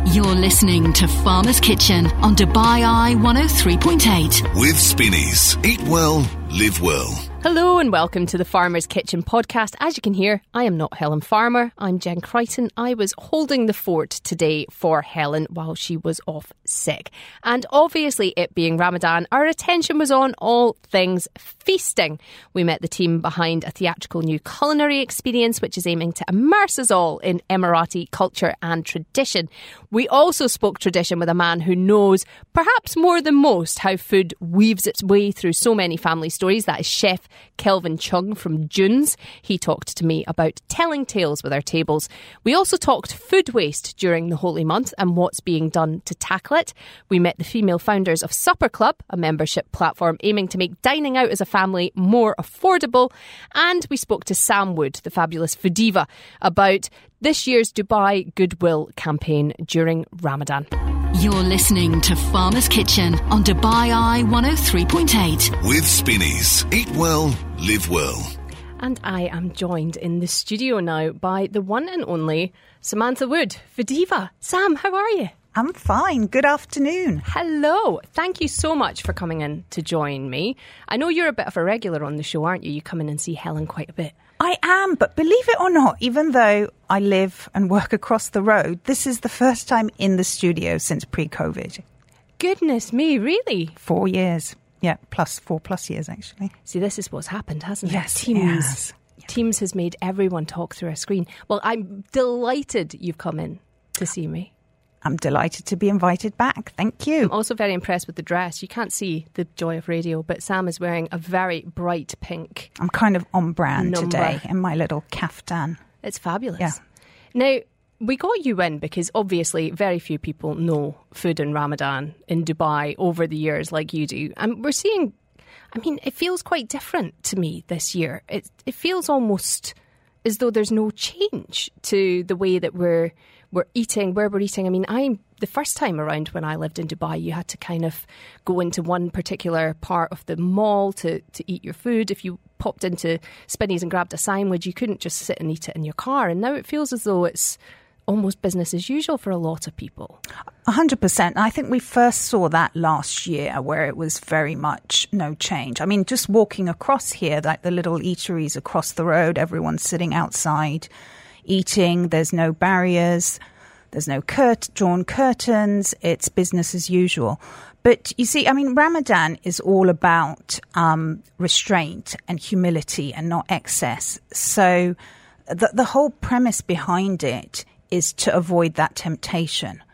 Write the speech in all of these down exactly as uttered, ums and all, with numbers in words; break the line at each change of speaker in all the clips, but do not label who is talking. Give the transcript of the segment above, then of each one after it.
You're listening to Farmer's Kitchen on Dubai Eye one oh three point eight.
With Spinneys. Eat well, live well.
Hello and welcome to the Farmer's Kitchen podcast. As you can hear, I am not Helen Farmer. I'm Jen Crichton. I was holding the fort today for Helen while she was off sick. And obviously, it being Ramadan, our attention was on all things feasting. We met the team behind a theatrical new culinary experience which is aiming to immerse us all in Emirati culture and tradition. We also spoke tradition with a man who knows, perhaps more than most, how food weaves its way through so many family stories. That is Chef Kelvin Chung from Junes. He talked to me about telling tales with our tables. We also talked food waste during the holy month and what's being done to tackle it. We met the female founders of Supper Club, a membership platform aiming to make dining out as a family more affordable. And we spoke to Sam Wood, the fabulous food diva, about this year's Dubai Goodwill campaign during Ramadan.
You're listening to Farmer's Kitchen on Dubai Eye one oh three point eight.
With Spinneys. Eat well, live well.
And I am joined in the studio now by the one and only Samantha Wood, food diva. Sam, how are you?
I'm fine. Good afternoon.
Hello. Thank you so much for coming in to join me. I know you're a bit of a regular on the show, aren't you? You come in and see Helen quite a bit.
I am, but believe it or not, even though I live and work across the road, this is the first time in the studio since pre-COVID.
Goodness me, really?
Four years. Yeah, plus four plus years, actually.
See, this is what's happened, hasn't it?
Yes,
Teams.
yes.
Teams has made everyone talk through a screen. Well, I'm delighted you've come in to see me.
I'm delighted to be invited back. Thank you.
I'm also very impressed with the dress. You can't see the joy of radio, but Sam is wearing a very bright pink.
I'm kind of on brand
number.
today in my little kaftan.
It's fabulous.
Yeah.
Now, we got you in because obviously very few people know food in Ramadan in Dubai over the years like you do. And we're seeing, I mean, it feels quite different to me this year. It, it feels almost as though there's no change to the way that we're we're eating, where we're eating. I mean, I the first time around when I lived in Dubai, you had to kind of go into one particular part of the mall to, to eat your food. If you popped into Spinneys and grabbed a sandwich, you couldn't just sit and eat it in your car. And now it feels as though it's almost business as usual for a lot of people.
A hundred percent. I think we first saw that last year where it was very much no change. I mean, just walking across here, like the little eateries across the road, everyone's sitting outside eating. There's no barriers. There's no curt- drawn curtains. It's business as usual. But you see, I mean, Ramadan is all about um, restraint and humility and not excess. So the, the whole premise behind it is to avoid that temptation.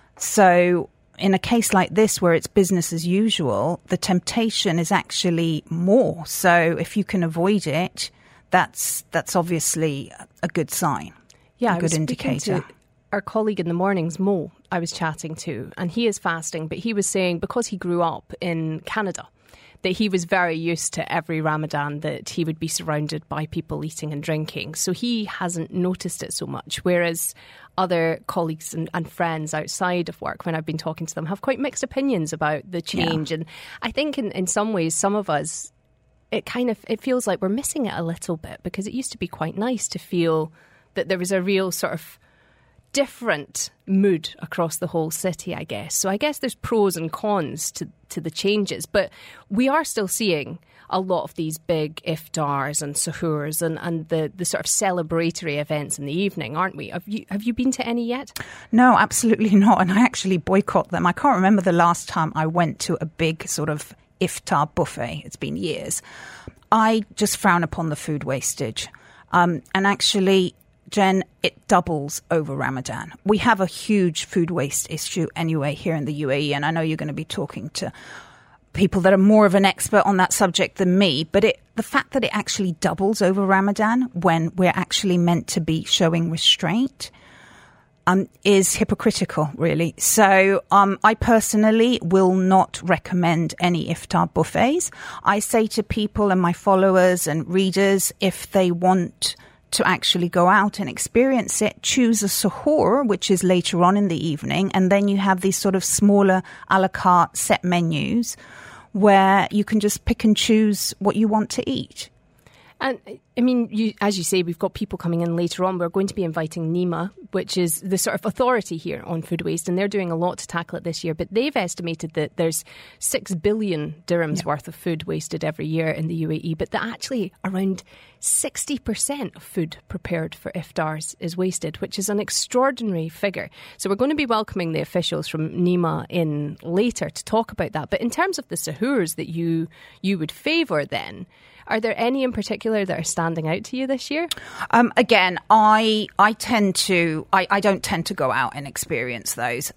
So in a case like this where it's business as usual, the temptation is actually more. So if you can avoid it, that's that's obviously a good sign,
yeah,
a good indicator.
Our colleague in the mornings, Mo, I was chatting to, and he is fasting, but he was saying because he grew up in Canada, that he was very used to every Ramadan that he would be surrounded by people eating and drinking. So he hasn't noticed it so much, whereas other colleagues and, and friends outside of work, when I've been talking to them, have quite mixed opinions about the change. Yeah. And I think in, in some ways, some of us, it kind of, it feels like we're missing it a little bit because it used to be quite nice to feel that there was a real sort of different mood across the whole city, I guess. So I guess there's pros and cons to, to the changes, but we are still seeing a lot of these big iftars and suhoors and, and the, the sort of celebratory events in the evening, aren't we? Have you have you been to any yet?
No, absolutely not. And I actually boycott them. I can't remember the last time I went to a big sort of iftar buffet. It's been years. I just frown upon the food wastage. Um, and actually, Jen, it doubles over Ramadan. We have a huge food waste issue anyway here in the U A E, and I know you're going to be talking to people that are more of an expert on that subject than me, but it, the fact that it actually doubles over Ramadan when we're actually meant to be showing restraint um, is hypocritical, really. So um, I personally will not recommend any iftar buffets. I say to people and my followers and readers, if they want to actually go out and experience it, choose a suhoor, which is later on in the evening, and then you have these sort of smaller a la carte set menus where you can just pick and choose what you want to eat.
And I mean, you, as you say, we've got people coming in later on. We're going to be inviting NEMA, which is the sort of authority here on food waste, and they're doing a lot to tackle it this year. But they've estimated that there's six billion dirhams yeah. worth of food wasted every year in the U A E, but that actually around sixty percent of food prepared for iftars is wasted, which is an extraordinary figure. So we're going to be welcoming the officials from NEMA in later to talk about that. But in terms of the sahurs that you you would favour then, are there any in particular that are standing out to you this year?
Um, again, I I tend to I, I don't tend to go out and experience those.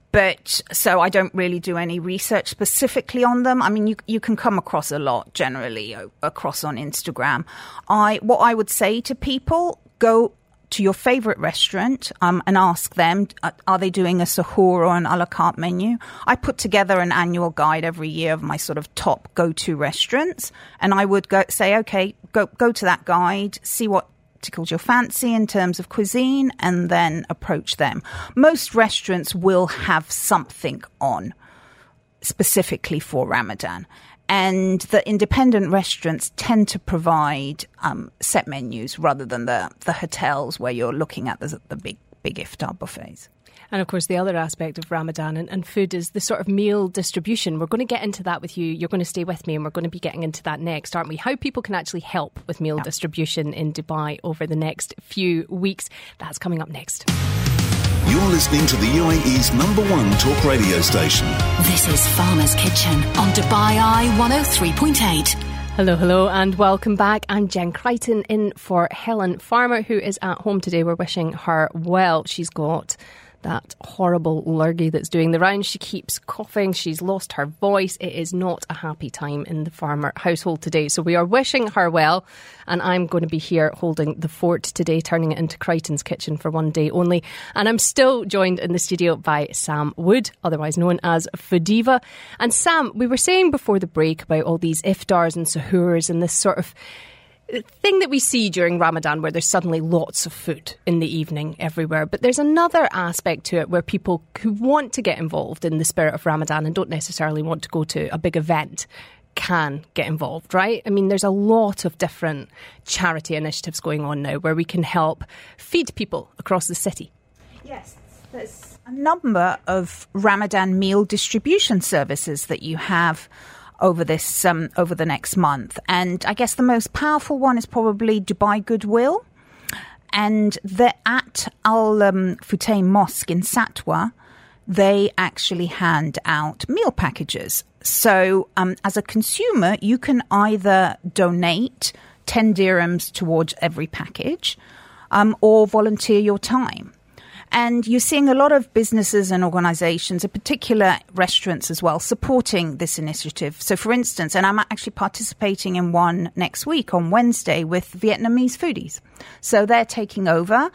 But so I don't really do any research specifically on them. I mean, you you can come across a lot generally across on Instagram. I what I would say to people, go to your favourite restaurant um, and ask them, uh, are they doing a sahur or an a la carte menu? I put together an annual guide every year of my sort of top go-to restaurants, and I would go say, okay, go go to that guide, see what tickles your fancy in terms of cuisine, and then approach them. Most restaurants will have something on specifically for Ramadan. And the independent restaurants tend to provide um, set menus rather than the, the hotels where you're looking at the, the big big iftar buffets.
And of course, the other aspect of Ramadan and, and food is the sort of meal distribution. We're going to get into that with you. You're going to stay with me, and we're going to be getting into that next, aren't we? How people can actually help with meal yeah. distribution in Dubai over the next few weeks. That's coming up next.
You're listening to the U A E's number one talk radio station.
This is Farmer's Kitchen on Dubai Eye one oh three point eight.
Hello, hello, and welcome back. I'm Jen Crichton in for Helen Farmer, who is at home today. We're wishing her well. She's got that horrible lurgy that's doing the rounds. She keeps coughing. She's lost her voice. It is not a happy time in the Farmer household today. So we are wishing her well. And I'm going to be here holding the fort today, turning it into Crichton's Kitchen for one day only. And I'm still joined in the studio by Sam Wood, otherwise known as Foodiva. And Sam, we were saying before the break about all these iftars and sahurs and this sort of thing that we see during Ramadan where there's suddenly lots of food in the evening everywhere. But there's another aspect to it where people who want to get involved in the spirit of Ramadan and don't necessarily want to go to a big event can get involved, right? I mean, there's a lot of different charity initiatives going on now where we can help feed people across the city.
Yes, there's a number of Ramadan meal distribution services that you have over this um, over the next month. And I guess the most powerful one is probably Dubai Goodwill. And they're at Al um, Futtaim Mosque in Satwa. They actually hand out meal packages. So um, as a consumer, you can either donate ten dirhams towards every package um, or volunteer your time. And you're seeing a lot of businesses and organizations, in particular restaurants as well, supporting this initiative. So, for instance, and I'm actually participating in one next week on Wednesday with Vietnamese foodies. So they're taking over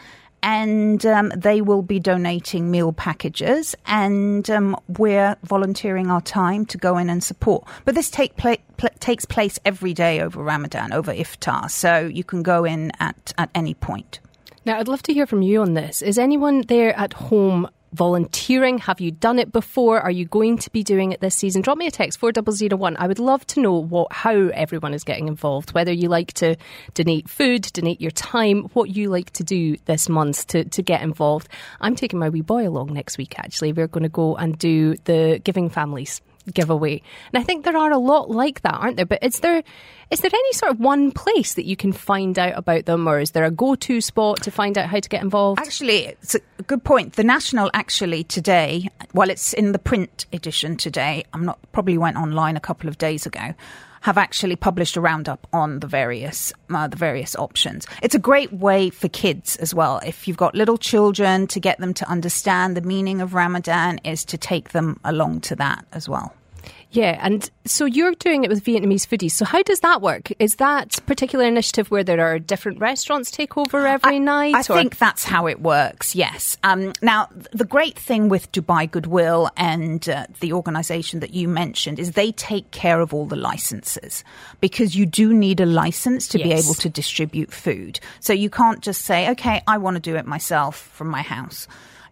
and um, they will be donating meal packages, and um, we're volunteering our time to go in and support. But this take pla- pl- takes place every day over Ramadan, over iftar. So you can go in at, at any point.
Now, I'd love to hear from you on this. Is anyone there at home volunteering? Have you done it before? Are you going to be doing it this season? Drop me a text, four zero zero one. I would love to know what how everyone is getting involved, whether you like to donate food, donate your time, what you like to do this month to, to get involved. I'm taking my wee boy along next week, actually. We're going to go and do the Giving Families giveaway. And I think there are a lot like that, aren't there? But is there is there any sort of one place that you can find out about them, or is there a go-to spot to find out how to get involved?
Actually, it's a good point. The National actually today, well, it's in the print edition today. I'm not probably went online a couple of days ago. Have actually published a roundup on the various uh, the various options. It's a great way for kids as well. If you've got little children, to get them to understand the meaning of Ramadan is to take them along to that as well.
Yeah, and so you're doing it with Vietnamese foodies. So how does that work? Is that particular initiative where there are different restaurants take over every
I,
night?
I
or?
think that's how it works, yes. Um, now, the great thing with Dubai Goodwill and uh, the organisation that you mentioned is they take care of all the licences, because you do need a licence to yes. be able to distribute food. So you can't just say, okay, I want to do it myself from my house.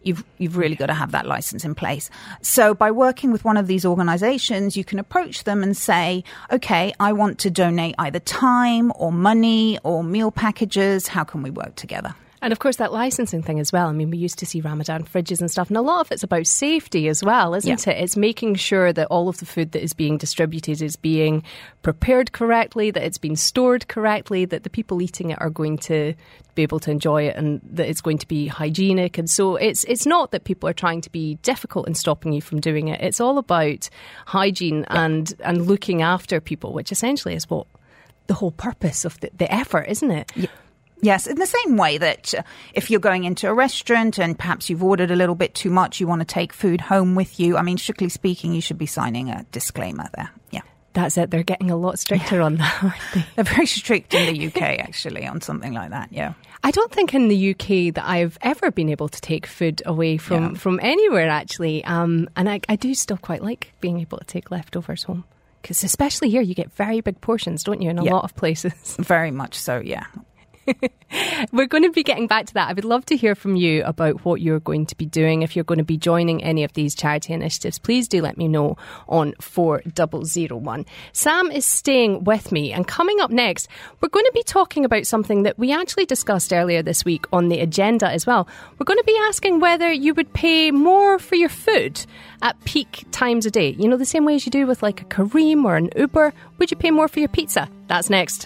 you've you've really got to have that license in place. So by working with one of these organizations, you can approach them and say, okay, I want to donate either time or money or meal packages. How can we work together?
And of course, that licensing thing as well. I mean, we used to see Ramadan fridges and stuff, and a lot of it's about safety as well, isn't yeah. it? It's making sure that all of the food that is being distributed is being prepared correctly, that it's been stored correctly, that the people eating it are going to be able to enjoy it, and that it's going to be hygienic. And so it's it's not that people are trying to be difficult in stopping you from doing it. It's all about hygiene yeah. and, and looking after people, which essentially is what the whole purpose of the, the effort, isn't it?
Yeah. Yes, in the same way that uh, if you're going into a restaurant and perhaps you've ordered a little bit too much, you want to take food home with you. I mean, strictly speaking, you should be signing a disclaimer there. Yeah.
That's it. They're getting a lot stricter on that, aren't they?
They're very strict in the U K, actually, on something like that, yeah.
I don't think in the U K that I've ever been able to take food away from, yeah. from anywhere, actually. Um, and I, I do still quite like being able to take leftovers home. Because especially here, you get very big portions, don't you, in a yeah. lot of places?
Very much so, yeah.
We're going to be getting back to that. I would love to hear from you about what you're going to be doing. If you're going to be joining any of these charity initiatives, please do let me know on four zero zero one. Sam is staying with me, and coming up next, we're going to be talking about something that we actually discussed earlier this week on the agenda as well. We're going to be asking whether you would pay more for your food at peak times a day. You know, the same way as you do with like a Careem or an Uber. Would you pay more for your pizza? That's next.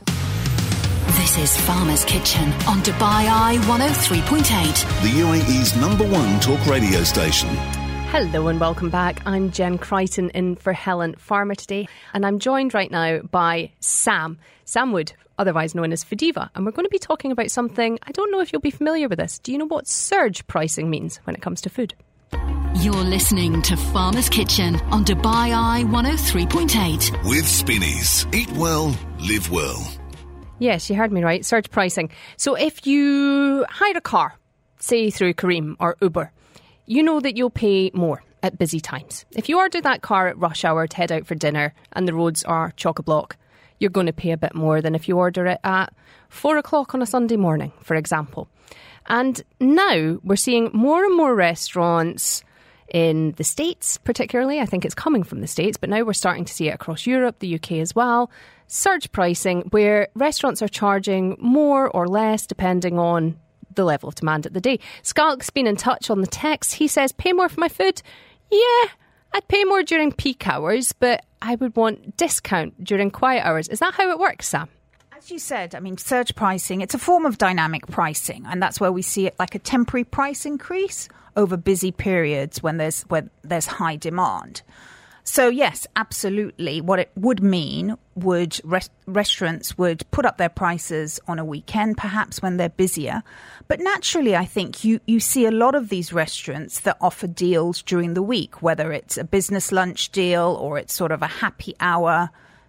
This is Farmer's Kitchen on Dubai Eye one oh three point eight.
The U A E's number one talk radio station.
Hello and welcome back. I'm Jen Crichton in for Helen Farmer today, and I'm joined right now by Sam. Sam Wood, otherwise known as Fadiva, and we're going to be talking about something, I don't know if you'll be familiar with this. Do you know what surge pricing means when it comes to food?
You're listening to Farmer's Kitchen on Dubai Eye one oh three point eight.
With Spinneys. Eat well, live well.
Yes, you heard me right. Surge pricing. So if you hire a car, say through Careem or Uber, you know that you'll pay more at busy times. If you order that car at rush hour to head out for dinner and the roads are chock-a-block, you're going to pay a bit more than if you order it at four o'clock on a Sunday morning, for example. And now we're seeing more and more restaurants in the States, particularly. I think it's coming from the States, but now we're starting to see it across Europe, the U K as well. Surge pricing, where restaurants are charging more or less depending on the level of demand at the day. Skalk's been in touch on the text. He says, pay more for my food? Yeah, I'd pay more during peak hours, but I would want discount during quiet hours. Is that how it works, Sam?
As you said, I mean, surge pricing, it's a form of dynamic pricing, and that's where we see it like a temporary price increase over busy periods when there's where there's high demand. So yes, absolutely. What it would mean would res- restaurants would put up their prices on a weekend, perhaps when they're busier. But naturally, I think you, you see a lot of these restaurants that offer deals during the week, whether it's a business lunch deal or it's sort of a happy hour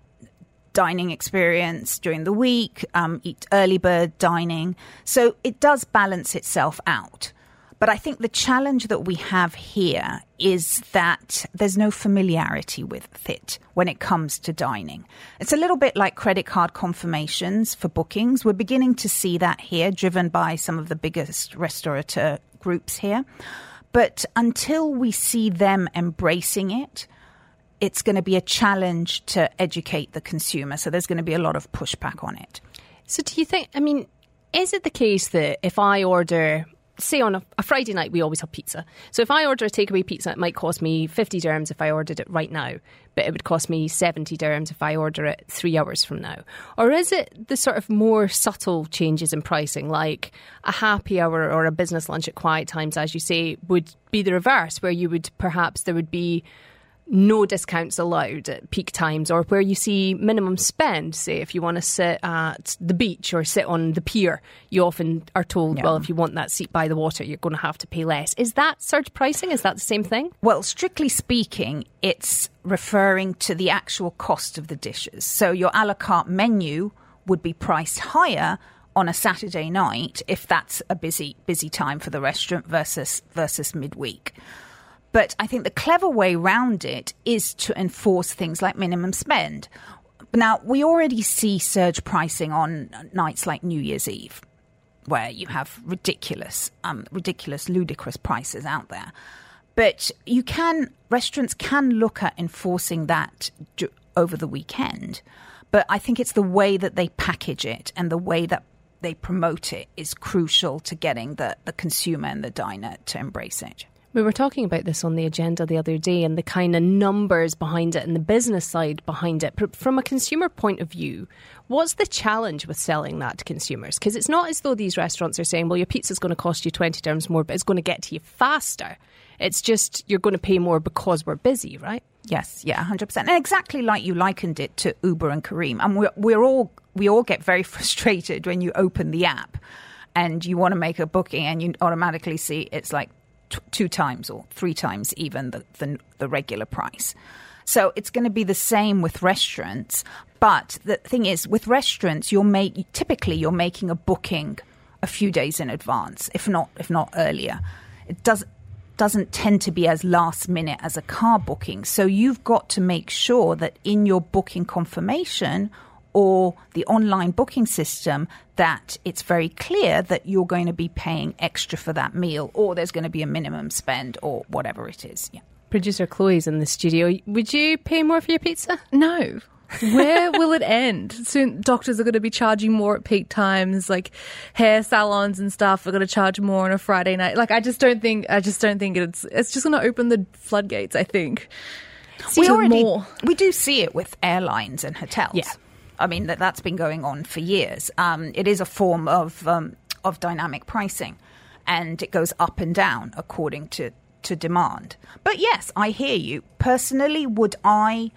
dining experience during the week, um, eat early bird dining. So it does balance itself out. But I think the challenge that we have here is that there's no familiarity with it when it comes to dining. It's a little bit like credit card confirmations for bookings. We're beginning to see that here, driven by some of the biggest restaurateur groups here. But until we see them embracing it, it's going to be a challenge to educate the consumer. So there's going to be a lot of pushback on it.
So do you think, I mean, is it the case that if I order, say on a, a Friday night, we always have pizza. So if I order a takeaway pizza, it might cost me fifty dirhams if I ordered it right now, but it would cost me seventy dirhams if I order it three hours from now. Or is it the sort of more subtle changes in pricing, like a happy hour or a business lunch at quiet times, as you say, would be the reverse, where you would perhaps there would be no discounts allowed at peak times, or where you see minimum spend, say if you want to sit at the beach or sit on the pier, you often are told, yeah. well, if you want that seat by the water, you're going to have to pay less. Is that surge pricing? Is that the same thing?
Well, strictly speaking, it's referring to the actual cost of the dishes. So your a la carte menu would be priced higher on a Saturday night if that's a busy busy time for the restaurant versus versus midweek. But I think the clever way around it is to enforce things like minimum spend. Now, we already see surge pricing on nights like New Year's Eve. where you have ridiculous, um, ridiculous, ludicrous prices out there. But you can, restaurants can look at enforcing that d- over the weekend. But I think it's the way that they package it and the way that they promote it is crucial to getting the, the consumer and the diner to embrace it.
We were talking about this on the agenda the other day and the kind of numbers behind it and the business side behind it. But from a consumer point of view, what's the challenge with selling that to consumers? Because it's not as though these restaurants are saying, well, your pizza's going to cost you twenty dirhams more, but it's going to get to you faster. It's just you're going to pay more because we're busy, right?
Yes, yeah, one hundred percent. And exactly like you likened it to Uber and Careem. And we're, we're all, we all get very frustrated when you open the app and you want to make a booking and you automatically see it's like t- two times or three times even the, the, the regular price. So it's going to be the same with restaurants. But the thing is, with restaurants, you're make, typically you're making a booking a few days in advance, if not if not earlier. It does doesn't tend to be as last minute as a car booking. So you've got to make sure that in your booking confirmation or the online booking system that it's very clear that you're going to be paying extra for that meal or there's going to be a minimum spend or whatever it is. Yeah.
Producer Chloe's in the studio. Would you pay more for your pizza?
No. Where will it end? Soon doctors are going to be charging more at peak times, like hair salons and stuff are going to charge more on a Friday night. Like I just don't think I just don't think it's it's just going to open the floodgates, I think.
We
to
already
more.
we do see it with airlines and hotels.
Yeah.
I mean that that's been going on for years. Um, it is a form of um, of dynamic pricing and it goes up and down according to to demand. But yes, I hear you. Personally, would I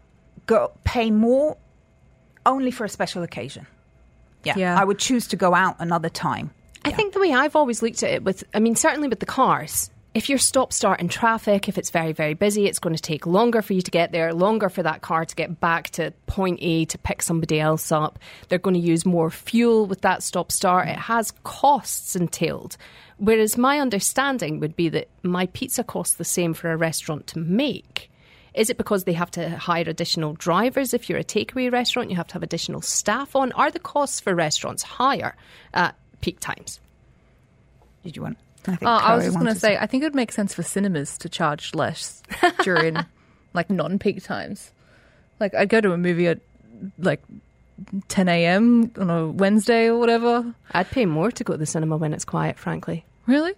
go pay more only for a special occasion? Yeah,
Yeah.
I would choose to go out another time.
I
Yeah.
think the way I've always looked at it with, I mean, certainly with the cars, if you're stop-start in traffic, if it's very, very busy, it's going to take longer for you to get there, longer for that car to get back to point A to pick somebody else up. They're going to use more fuel with that stop-start. It has costs entailed. Whereas my understanding would be that my pizza costs the same for a restaurant to make. Is it because they have to hire additional drivers? If you're a takeaway restaurant, you have to have additional staff on. Are the costs for restaurants higher at peak times?
Did you want? I, think
Oh, I
Chloe
was just going to
wanted
say, I think it would make sense for cinemas to charge less during like non-peak times. Like I'd go to a movie at like ten a.m. on a Wednesday or whatever.
I'd pay more to go to the cinema when it's quiet, frankly.
Really?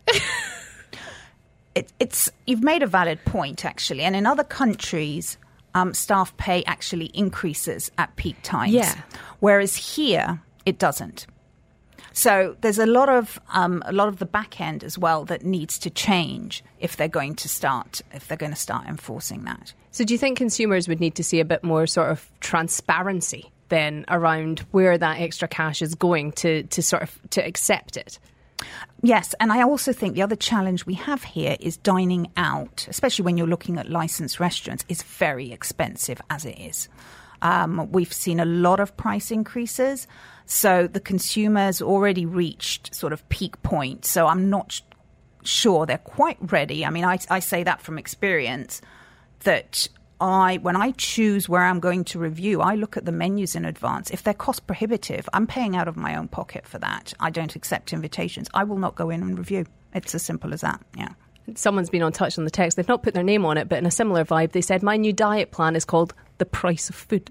It, it's you've made a valid point actually, and in other countries, um, staff pay actually increases at peak times.
Yeah.
Whereas here it doesn't. So there's a lot of um, a lot of the back end as well that needs to change if they're going to start if they're going to start enforcing that.
So do you think consumers would need to see a bit more sort of transparency then around where that extra cash is going to, to sort of to accept it?
Yes, and I also think the other challenge we have here is dining out, especially when you're looking at licensed restaurants, is very expensive as it is. Um, we've seen a lot of price increases, so the consumer's already reached sort of peak point. So I'm not sh- sure they're quite ready. I mean, I, I say that from experience that I, when I choose where I'm going to review, I look at the menus in advance. If they're cost prohibitive, I'm paying out of my own pocket for that. I don't accept invitations. I will not go in and review. It's as simple as that. Yeah.
Someone's been on touch on the text. They've not put their name on it, but in a similar vibe, they said, my new diet plan is called The Price of Food.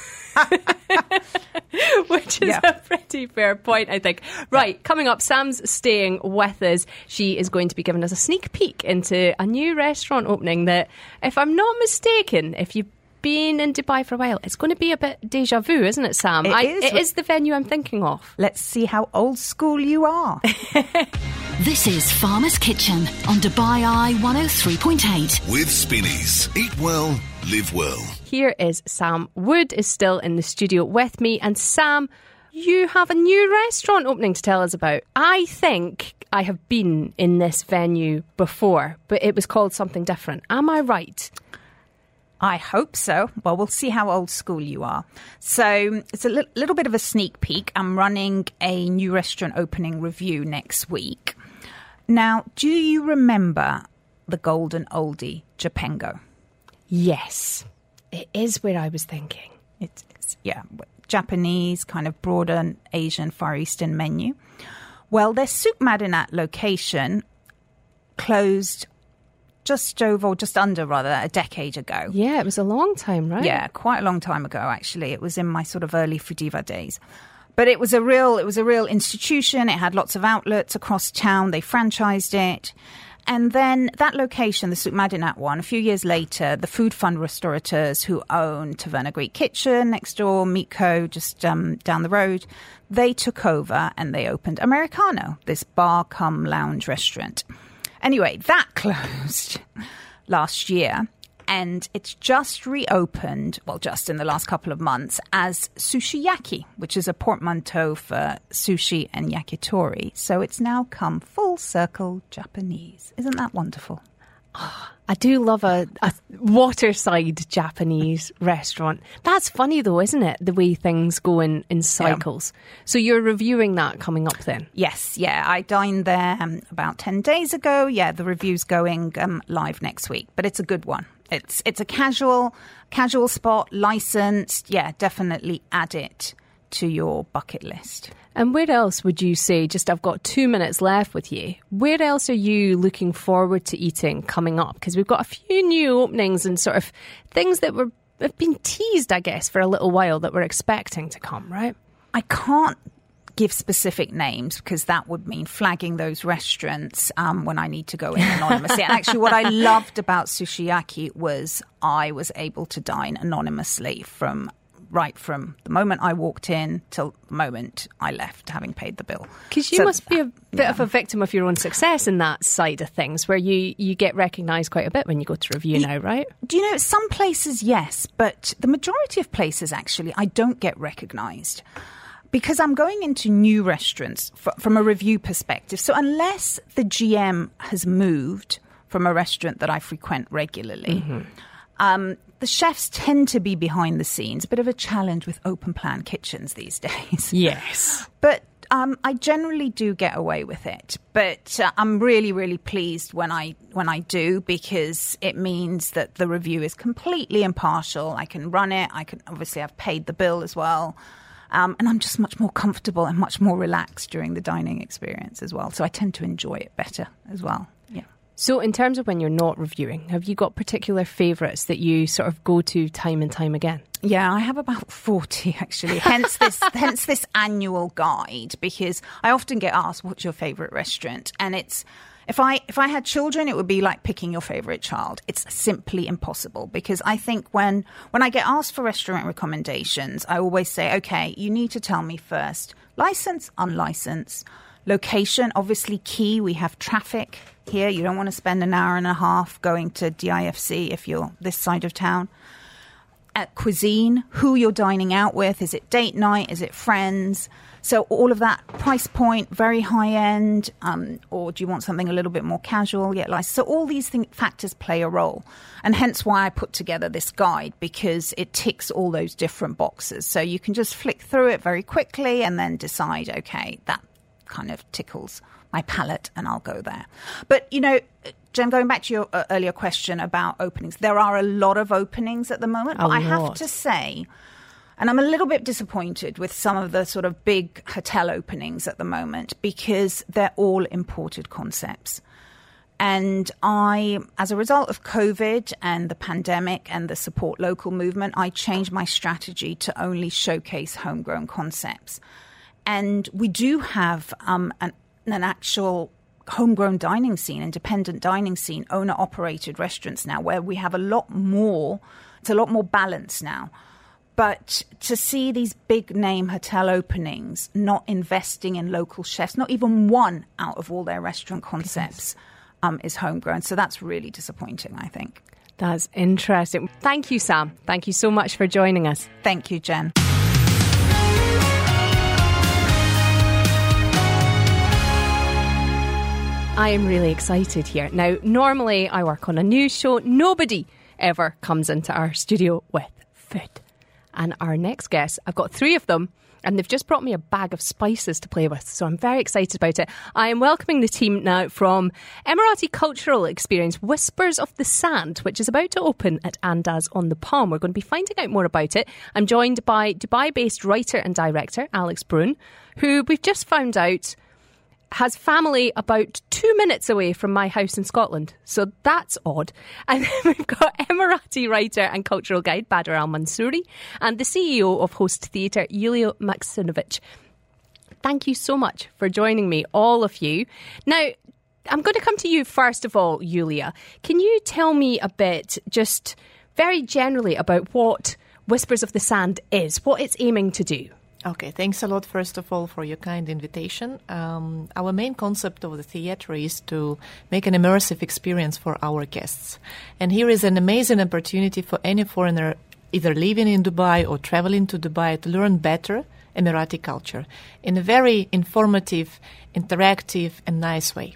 Which is
Yeah.
a pretty fair point, I think. Right, coming up, Sam's staying with us. She is going to be giving us a sneak peek into a new restaurant opening that, if I'm not mistaken, if you've been in Dubai for a while, it's going to be a bit deja vu, isn't it, Sam?
It
I,
is.
It is the venue I'm thinking of.
Let's see how old school you are.
This is Farmer's Kitchen on Dubai Eye one oh three point eight.
With Spinneys. Eat well, live well.
Here is Sam Wood is still in the studio with me. And Sam, you have a new restaurant opening to tell us about. I think I have been in this venue before, but it was called something different. Am I right?
I hope so. Well, we'll see how old school you are. So it's a li- little bit of a sneak peek. I'm running a new restaurant opening review next week. Now, do you remember the golden oldie, Japengo?
Yes, it is where I was thinking.
It's, it's yeah, Japanese, kind of broader Asian, Far Eastern menu. Well, their Souk Madinat location closed just over, or just under rather, a decade ago.
Yeah, it was a long time, right?
Yeah, quite a long time ago, actually. It was in my sort of early Fudiva days. But it was a real, it was a real institution. It had lots of outlets across town. They franchised it. And then that location, the Souk Madinat one, a few years later, the Food Fund restaurateurs who own Taverna Greek Kitchen next door, Meat Co. just um, down the road, they took over and they opened Americano, this bar cum lounge restaurant. Anyway, that closed last year, and it's just reopened, well, just in the last couple of months, as Sushi Yaki, which is a portmanteau for sushi and yakitori. So it's now come full circle Japanese. Isn't that wonderful?
Oh, I do love a, a waterside Japanese restaurant. That's funny though, isn't it? The way things go in, in cycles. Yeah. So you're reviewing that coming up then?
Yes, yeah. I dined there um, about ten days ago. Yeah, the review's going um, live next week, but it's a good one. It's it's a casual casual spot, licensed. Yeah, definitely add it to your bucket list.
And where else would you say, just I've got two minutes left with you, where else are you looking forward to eating coming up? Because we've got a few new openings and sort of things that were have been teased, I guess, for a little while that we're expecting to come, right?
I can't give specific names because that would mean flagging those restaurants um, when I need to go in anonymously. And actually what I loved about Sushi Yaki was I was able to dine anonymously from right from the moment I walked in till the moment I left, having paid the bill.
Because you so must be a bit yeah. of a victim of your own success in that side of things, where you, you get recognised quite a bit when you go to review you, now, right?
Do you know, some places, yes, but the majority of places, actually, I don't get recognised. Because I'm going into new restaurants f- from a review perspective. So unless the G M has moved from a restaurant that I frequent regularly, mm-hmm. um, the chefs tend to be behind the scenes. A bit of a challenge with open plan kitchens these days.
Yes.
But um, I generally do get away with it. But uh, I'm really, really pleased when I when I do, because it means that the review is completely impartial. I can run it. I can obviously I've paid the bill as well. Um, and I'm just much more comfortable and much more relaxed during the dining experience as well. So I tend to enjoy it better as well. Yeah.
So in terms of when you're not reviewing, have you got particular favourites that you sort of go to time and time again?
Yeah, I have about forty actually. Hence this, hence this annual guide, because I often get asked, "What's your favourite restaurant?" And it's if I if I had children, it would be like picking your favourite child. It's simply impossible, because I think when when I get asked for restaurant recommendations, I always say, "Okay, you need to tell me first: license, unlicensed, location, obviously key. We have traffic here. You don't want to spend an hour and a half going to D I F C if you're this side of town. At cuisine, who you're dining out with. Is it date night? Is it friends? So all of that. Price point, very high end, um, or do you want something a little bit more casual yet licensed? So all these thing, factors play a role, and hence why I put together this guide, because it ticks all those different boxes. So you can just flick through it very quickly and then decide, okay, that kind of tickles my palate and I'll go there. But, you know, Jen, going back to your uh, earlier question about openings, there are a lot of openings at the moment.
A
but
lot.
I have to say, and I'm a little bit disappointed with some of the sort of big hotel openings at the moment, because they're all imported concepts. And I, as a result of COVID and the pandemic and the support local movement, I changed my strategy to only showcase homegrown concepts. And we do have um, an, an actual homegrown dining scene, independent dining scene, owner-operated restaurants now, where we have a lot more, it's a lot more balanced now. But to see these big-name hotel openings not investing in local chefs, not even one out of all their restaurant concepts um, is homegrown. So that's really disappointing, I think.
That's interesting. Thank you, Sam. Thank you so much for joining us.
Thank you, Jen.
I am really excited here. Now, normally I work on a news show. Nobody ever comes into our studio with food. And our next guest, I've got three of them, and they've just brought me a bag of spices to play with. So I'm very excited about it. I am welcoming the team now from Emirati cultural experience Whispers of the Sand, which is about to open at Andaz on the Palm. We're going to be finding out more about it. I'm joined by Dubai-based writer and director Alex Brun, who we've just found out has family about two minutes away from my house in Scotland. So that's odd. And then we've got Emirati writer and cultural guide Badr Al Mansouri and the C E O of Host Theatre, Yulia Maksimovic. Thank you so much for joining me, all of you. Now, I'm going to come to you first of all, Yulia. Can you tell me a bit, just very generally, about what Whispers of the Sand is, what it's aiming to do?
Okay, thanks a lot, first of all, for your kind invitation. Um, our main concept of the theatre is to make an immersive experience for our guests. And here is an amazing opportunity for any foreigner either living in Dubai or traveling to Dubai to learn better Emirati culture in a very informative, interactive and nice way.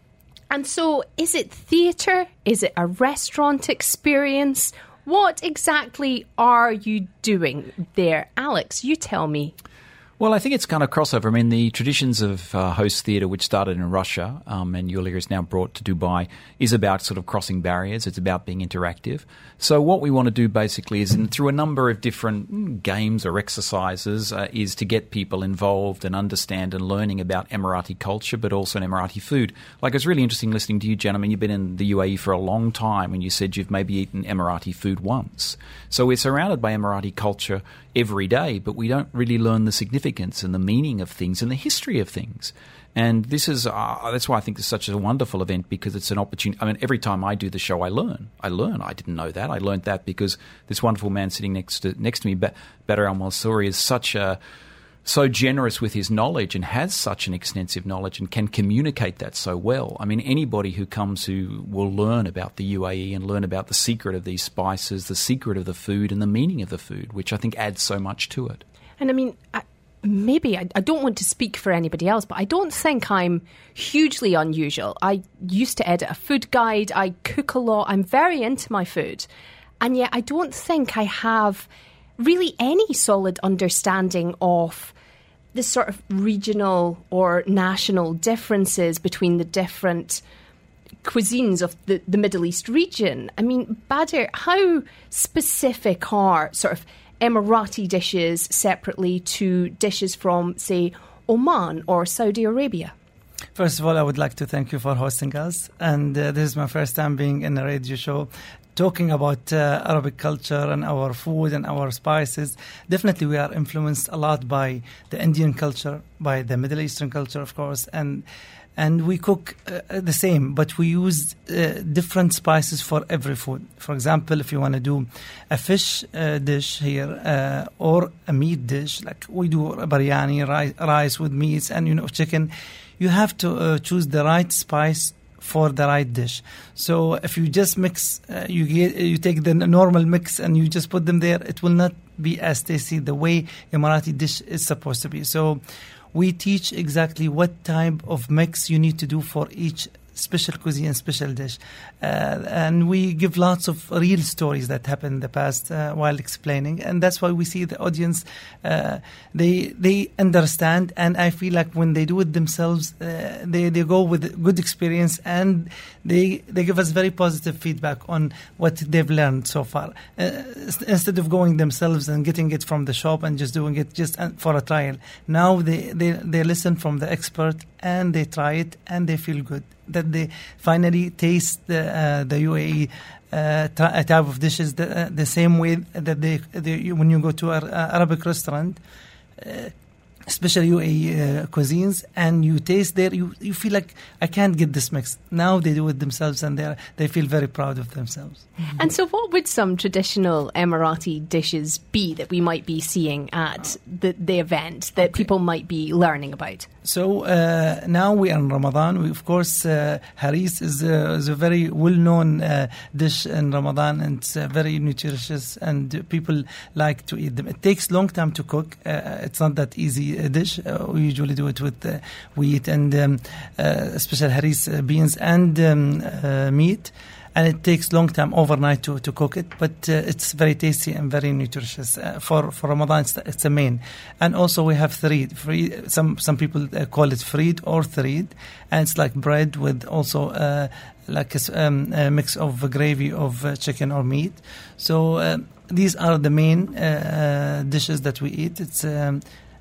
And so, is it theatre? Is it a restaurant experience? What exactly are you doing there? Alex, you tell me.
Well, I think it's kind of crossover. I mean, the traditions of uh, host theatre, which started in Russia um, and Yulia is now brought to Dubai, is about sort of crossing barriers. It's about being interactive. So what we want to do basically is, in, through a number of different mm, games or exercises, uh, is to get people involved and understand and learning about Emirati culture, but also Emirati food. Like, it's really interesting listening to you, Jen. I mean, you've been in the U A E for a long time, and you said you've maybe eaten Emirati food once. So we're surrounded by Emirati culture every day, but we don't really learn the significance and the meaning of things and the history of things. And this is uh, that's why I think this is such a wonderful event, because it's an opportunity. I mean, every time I do the show, I learn. I learn. I didn't know that. I learned that because this wonderful man sitting next to next to me, Badr Al Mansouri, is such a so generous with his knowledge and has such an extensive knowledge and can communicate that so well. I mean, anybody who comes who will learn about the U A E and learn about the secret of these spices, the secret of the food and the meaning of the food, which I think adds so much to it.
And I mean, I, maybe, I, I don't want to speak for anybody else, but I don't think I'm hugely unusual. I used to edit a food guide. I cook a lot. I'm very into my food. And yet I don't think I have really any solid understanding of the sort of regional or national differences between the different cuisines of the, the Middle East region. I mean, Badr, how specific are sort of Emirati dishes separately to dishes from, say, Oman or Saudi Arabia?
First of all, I would like to thank you for hosting us. And uh, this is my first time being in a radio show talking about uh, Arabic culture and our food and our spices. Definitely we are influenced a lot by the Indian culture, by the Middle Eastern culture, of course, and and we cook uh, the same, but we use uh, different spices for every food. For example, if you want to do a fish uh, dish here uh, or a meat dish, like we do biryani, rice, rice with meats and, you know, chicken, you have to uh, choose the right spice for the right dish. So if you just mix, uh, you get, you take the normal mix and you just put them there, it will not be as tasty the way Emirati dish is supposed to be. So we teach exactly what type of mix you need to do for each special cuisine, special dish. Uh, and we give lots of real stories that happened in the past uh, while explaining. And that's why we see the audience, uh, they they understand. And I feel like when they do it themselves, uh, they, they go with good experience and they they give us very positive feedback on what they've learned so far. Uh, instead of going themselves and getting it from the shop and just doing it just for a trial. Now they, they, they listen from the expert and they try it and they feel good. That they finally taste the, uh, the U A E uh, type of dishes the, uh, the same way that they, they when you go to an Arabic restaurant, uh, especially U A E uh, cuisines, and you taste there, you, you feel like, I can't get this mix. Now they do it themselves and they they feel very proud of themselves. Mm-hmm.
And so what would some traditional Emirati dishes be that we might be seeing at the, the event that okay. people might be learning about?
So uh, now we are in Ramadan. We, of course, uh, haris is a, is a very well-known uh, dish in Ramadan, and it's uh, very nutritious, and people like to eat them. It takes a long time to cook. Uh, it's not that easy a dish. Uh, we usually do it with uh, wheat and um, uh, special haris uh, beans and um, uh, meat. And it takes long time overnight to, to cook it, but uh, it's very tasty and very nutritious. Uh, for for Ramadan, it's, it's a main. And also we have threed. Threed some some people uh, call it fried or threed, and it's like bread with also uh, like a, um, a mix of gravy of uh, chicken or meat. So uh, these are the main uh, dishes that we eat. It's um,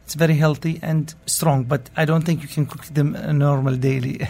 It's very healthy and strong, but I don't think you can cook them a normal daily.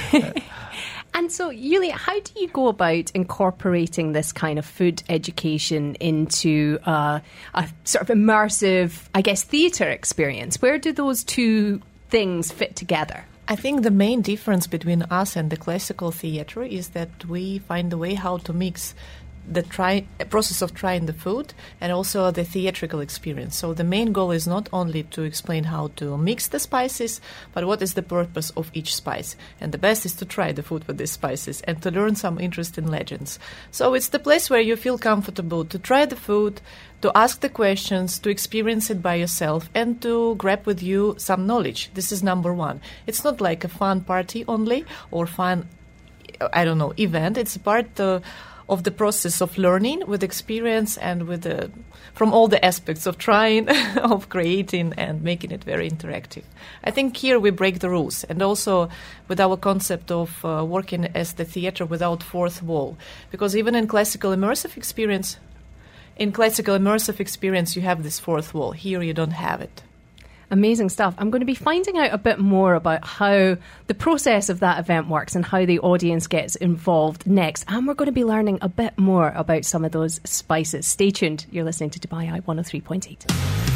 And so, Yulia, how do you go about incorporating this kind of food education into uh, a sort of immersive, I guess, theatre experience? Where do those two things fit together?
I think the main difference between us and the classical theatre is that we find a way how to mix the try process of trying the food and also the theatrical experience. So the main goal is not only to explain how to mix the spices, but what is the purpose of each spice. And the best is to try the food with these spices and to learn some interesting legends. So it's the place where you feel comfortable to try the food, to ask the questions, to experience it by yourself, and to grab with you some knowledge. This is number one. It's not like a fun party only or fun, I don't know, event. It's a part uh, of the process of learning with experience and with the, from all the aspects of trying, of creating and making it very interactive. I think here we break the rules, and also with our concept of uh, working as the theater without fourth wall. Because even in classical immersive experience, in classical immersive experience you have this fourth wall. Here you don't have it.
Amazing stuff. I'm going to be finding out a bit more about how the process of that event works and how the audience gets involved next. And we're going to be learning a bit more about some of those spices. Stay tuned. You're listening to Dubai Eye one oh three point eight.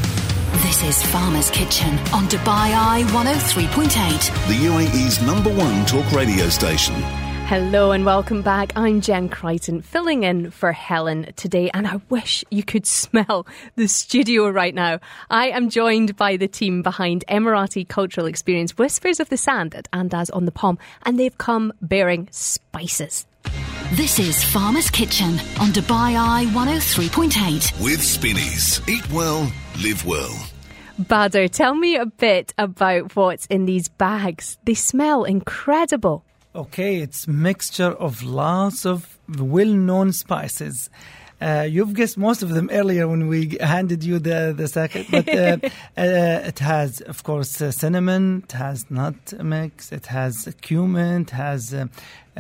This is Farmer's Kitchen on Dubai Eye one oh three point eight.
The U A E's number one talk radio station.
Hello and welcome back. I'm Jen Crichton, filling in for Helen today, and I wish you could smell the studio right now. I am joined by the team behind Emirati cultural experience Whispers of the Sand at Andaz on the Palm, and they've come bearing spices.
This is Farmer's Kitchen on Dubai Eye one oh three point eight.
With Spinneys. Eat well, live well.
Badr, tell me a bit about what's in these bags. They smell incredible.
Okay, it's a mixture of lots of well-known spices. Uh, you've guessed most of them earlier when we handed you the, the sacket, but uh, uh, it has, of course, uh, cinnamon, it has nutmeg, it has cumin, it has uh,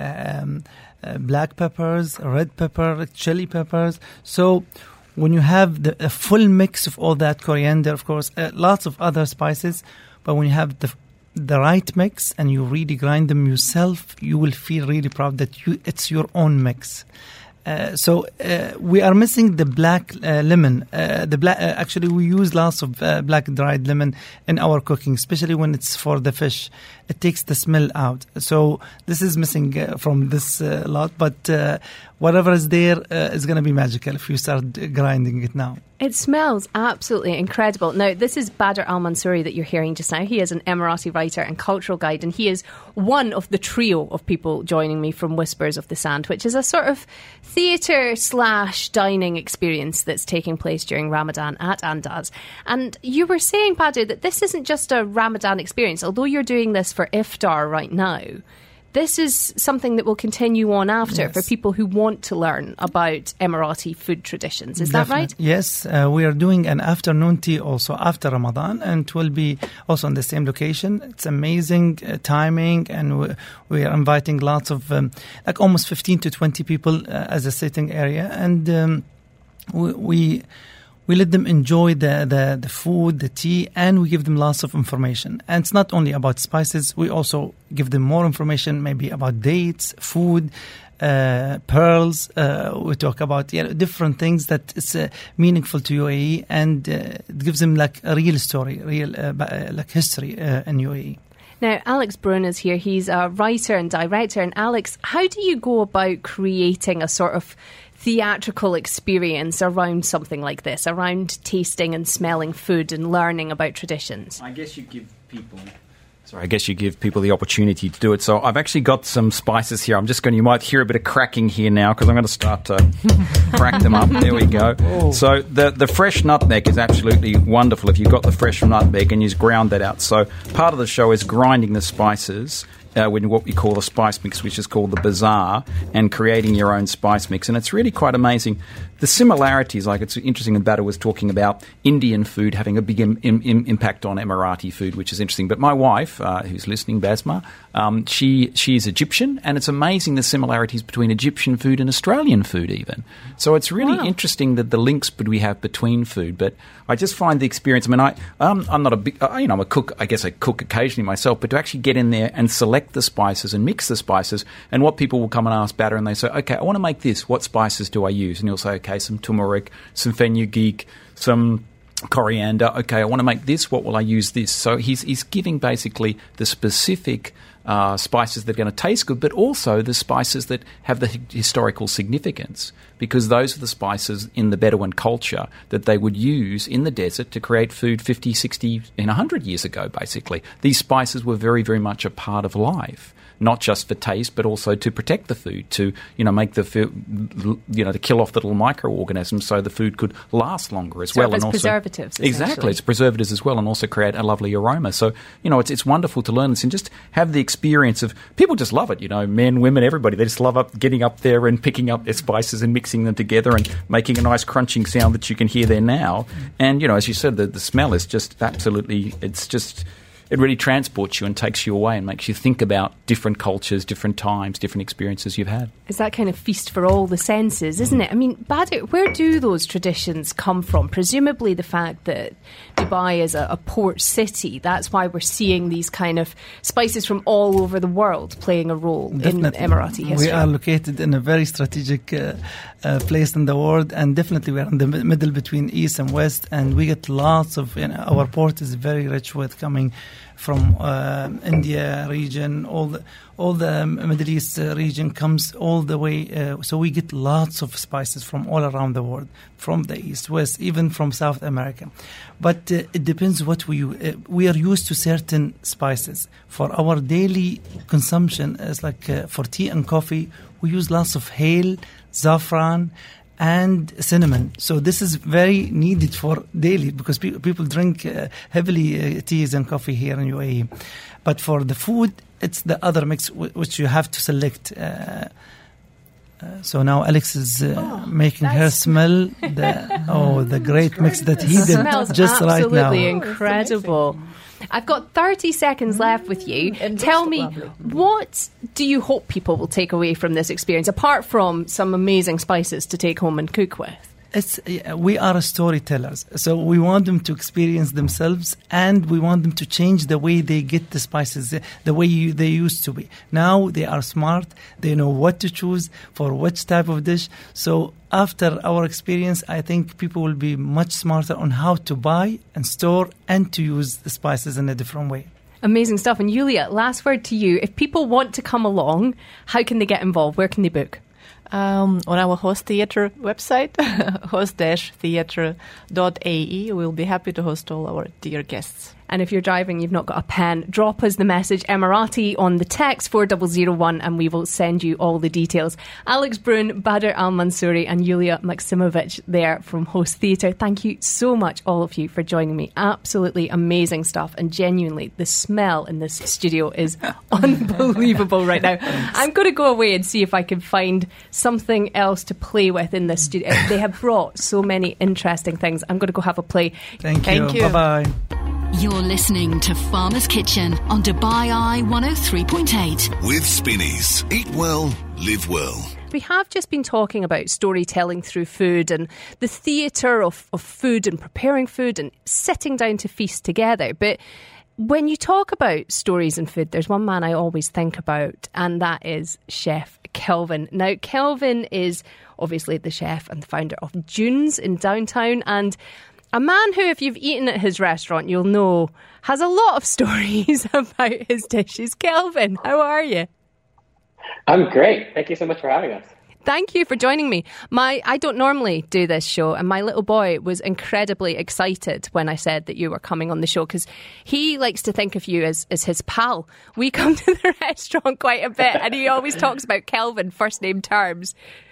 um, uh, black peppers, red pepper, chili peppers. So when you have the a full mix of all that, coriander, of course, uh, lots of other spices, but when you have the the right mix and you really grind them yourself, you will feel really proud that you it's your own mix. Uh, so uh, we are missing the black uh, lemon. Uh, the black, uh, actually, we use lots of uh, black dried lemon in our cooking, especially when it's for the fish. It takes the smell out. So this is missing uh, from this uh, lot, but uh, whatever is there uh, is going to be magical if you start grinding it now.
It smells absolutely incredible. Now, this is Badr Al Mansouri that you're hearing just now. He is an Emirati writer and cultural guide, and he is one of the trio of people joining me from Whispers of the Sand, which is a sort of theatre slash dining experience that's taking place during Ramadan at Andaz. And you were saying, Badr, that this isn't just a Ramadan experience, although you're doing this for iftar right now. This is something that will continue on after yes. for people who want to learn about Emirati food traditions. Is
Definitely.
that right?
Yes, uh, we are doing an afternoon tea also after Ramadan, and it will be also in the same location. It's amazing uh, timing, and we, we are inviting lots of, um, like almost fifteen to twenty people uh, as a sitting area, and um, we... we We let them enjoy the, the, the food, the tea, and we give them lots of information. And it's not only about spices. We also give them more information, maybe about dates, food, uh, pearls. Uh, we talk about you know, different things that is uh, meaningful to U A E, and uh, it gives them like a real story, real uh, like history uh, in U A E.
Now, Alex Brun is here. He's a writer and director. And Alex, how do you go about creating a sort of theatrical experience around something like this, around tasting and smelling food and learning about traditions?
I guess you give people... Sorry, I guess you give people the opportunity to do it. So I've actually got some spices here. I'm just going to, you might hear a bit of cracking here now because I'm going to start to crack them up. There we go. Oh. So the the fresh nutmeg is absolutely wonderful if you've got the fresh nutmeg and you just ground that out. So part of the show is grinding the spices uh, with what we call a spice mix, which is called the Bazaar, and creating your own spice mix. And it's really quite amazing. The similarities, like it's interesting that Badr was talking about Indian food having a big im- im- impact on Emirati food, which is interesting. But my wife, uh, who's listening, Basma, um, she she's Egyptian, and it's amazing the similarities between Egyptian food and Australian food even. So it's really
wow.
interesting that the links that we have between food. But I just find the experience, I mean, I, um, I'm not a big, uh, you know, I'm a cook, I guess I cook occasionally myself, but to actually get in there and select the spices and mix the spices, and what people will come and ask Badr, and they say, okay, I want to make this, what spices do I use? And you'll say, okay, some turmeric, some fenugreek, some coriander. Okay, I want to make this. What will I use this? So he's he's giving basically the specific uh, spices that are going to taste good, but also the spices that have the h- historical significance, because those are the spices in the Bedouin culture that they would use in the desert to create food fifty, sixty, and one hundred years ago, basically. These spices were very, very much a part of life. Not just for taste, but also to protect the food, to, you know, make the food, you know, to kill off the little microorganisms so the food could last longer as
Serve
well.
as
and also,
preservatives,
exactly, it's preservatives as well, and also create a lovely aroma. So, you know, it's it's wonderful to learn this and just have the experience of, people just love it, you know, men, women, everybody. They just love up getting up there and picking up their spices and mixing them together and making a nice crunching sound that you can hear there now. And, you know, as you said, the, the smell is just absolutely, it's just... It really transports you and takes you away and makes you think about different cultures, different times, different experiences you've had.
It's that kind of feast for all the senses, isn't it? I mean, Badr, where do those traditions come from? Presumably the fact that Dubai is a, a port city, that's why we're seeing these kind of spices from all over the world playing a role
Definitely.
in Emirati history.
We are located in a very strategic uh, uh, place in the world, and definitely we are in the mi- middle between East and West, and we get lots of, you know, our port is very rich with coming from uh, India region, all the all the Middle East uh, region comes all the way. Uh, so we get lots of spices from all around the world, from the East, West, even from South America. But uh, it depends what we uh, we are used to certain spices for our daily consumption. It's like uh, for tea and coffee, we use lots of hale, saffron, and cinnamon. So this is very needed for daily, because pe- people drink uh, heavily uh, teas and coffee here in U A E. But for the food, it's the other mix w- which you have to select. Uh, uh, so now Alex is uh,
Oh,
making her
that's-
smell the oh the great mix that he
It
did
smells
just right now.
absolutely incredible. I've got thirty seconds left with you. Tell me, what do you hope people will take away from this experience, apart from some amazing spices to take home and cook with?
It's, uh, we are storytellers, so we want them to experience themselves, and we want them to change the way they get the spices, uh, the way you, they used to be. Now they are smart, they know what to choose for which type of dish. So after our experience, I think people will be much smarter on how to buy and store and to use the spices in a different way.
Amazing stuff. And Yulia, last word to you. If people want to come along, how can they get involved? Where can they book?
Um, on our host theatre website, host dash theatre dot a e, we'll be happy to host all our dear guests.
And if you're driving, you've not got a pen, drop us the message Emirati on the text four zero zero one and we will send you all the details. Alex Brun, Badr Al Mansouri and Yulia Maksimovic there from Host Theatre. Thank you so much, all of you, for joining me. Absolutely amazing stuff. And genuinely, the smell in this studio is unbelievable right now. I'm going to go away and see if I can find something else to play with in this studio. They have brought so many interesting things. I'm going to go have a play.
Thank,
Thank
you.
you.
Bye-bye.
You're listening to Farmer's Kitchen on Dubai Eye one oh three point eight.
With Spinneys. Eat well, live well.
We have just been talking about storytelling through food and the theatre of, of food and preparing food and sitting down to feast together. But when you talk about stories and food, there's one man I always think about, and that is Chef Kelvin. Now, Kelvin is obviously the chef and the founder of Dunes in downtown, and a man who, if you've eaten at his restaurant, you'll know has a lot of stories about his dishes. Kelvin, how are you?
I'm great. Thank you so much for having us.
Thank you for joining me. My I don't normally do this show, and my little boy was incredibly excited when I said that you were coming on the show, because he likes to think of you as, as his pal. We come to the restaurant quite a bit, and he always talks about Kelvin first name terms.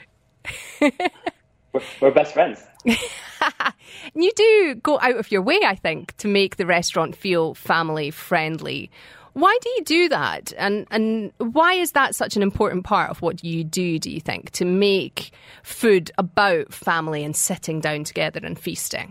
We're, we're best friends.
You do go out of your way, I think, to make the restaurant feel family friendly. Why do you do that? And and why is that such an important part of what you do, do you think, to make food about family and sitting down together and feasting?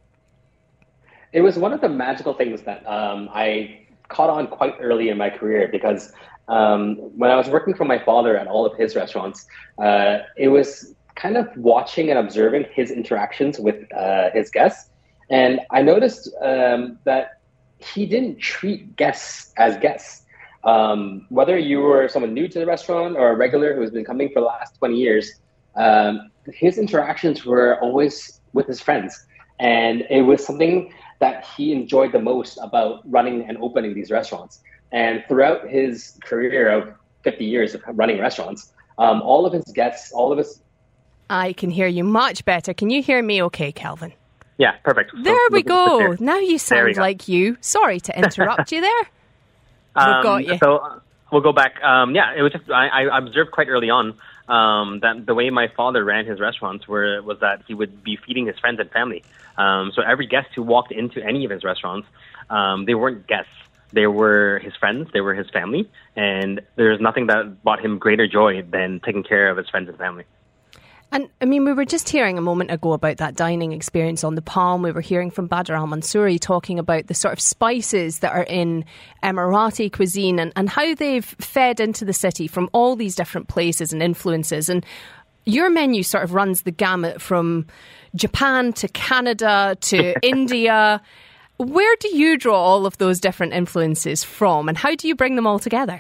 It was one of the magical things that um, I caught on quite early in my career, because um, when I was working for my father at all of his restaurants, uh, it was kind of watching and observing his interactions with uh, his guests. And I noticed um, that he didn't treat guests as guests. Um, whether you were someone new to the restaurant or a regular who's been coming for the last twenty years, um, his interactions were always with his friends. And it was something that he enjoyed the most about running and opening these restaurants. And throughout his career of fifty years of running restaurants, um, all of his guests, all of his...
I can hear you much better. Can you hear me okay, Kelvin?
Yeah, perfect.
There
so,
we go.
there.
Now you sound like you. Sorry to interrupt you there. We've
um,
got you.
So uh, we'll go back. Um, yeah, it was just I, I observed quite early on um, that the way my father ran his restaurants were was that he would be feeding his friends and family. Um, so every guest who walked into any of his restaurants, um, they weren't guests. They were his friends. They were his family. And there's nothing that brought him greater joy than taking care of his friends and family.
And, I mean, we were just hearing a moment ago about that dining experience on the Palm. We were hearing from Badr Al Mansouri talking about the sort of spices that are in Emirati cuisine and, and how they've fed into the city from all these different places and influences. And your menu sort of runs the gamut from Japan to Canada to India. Where do you draw all of those different influences from, and how do you bring them all together?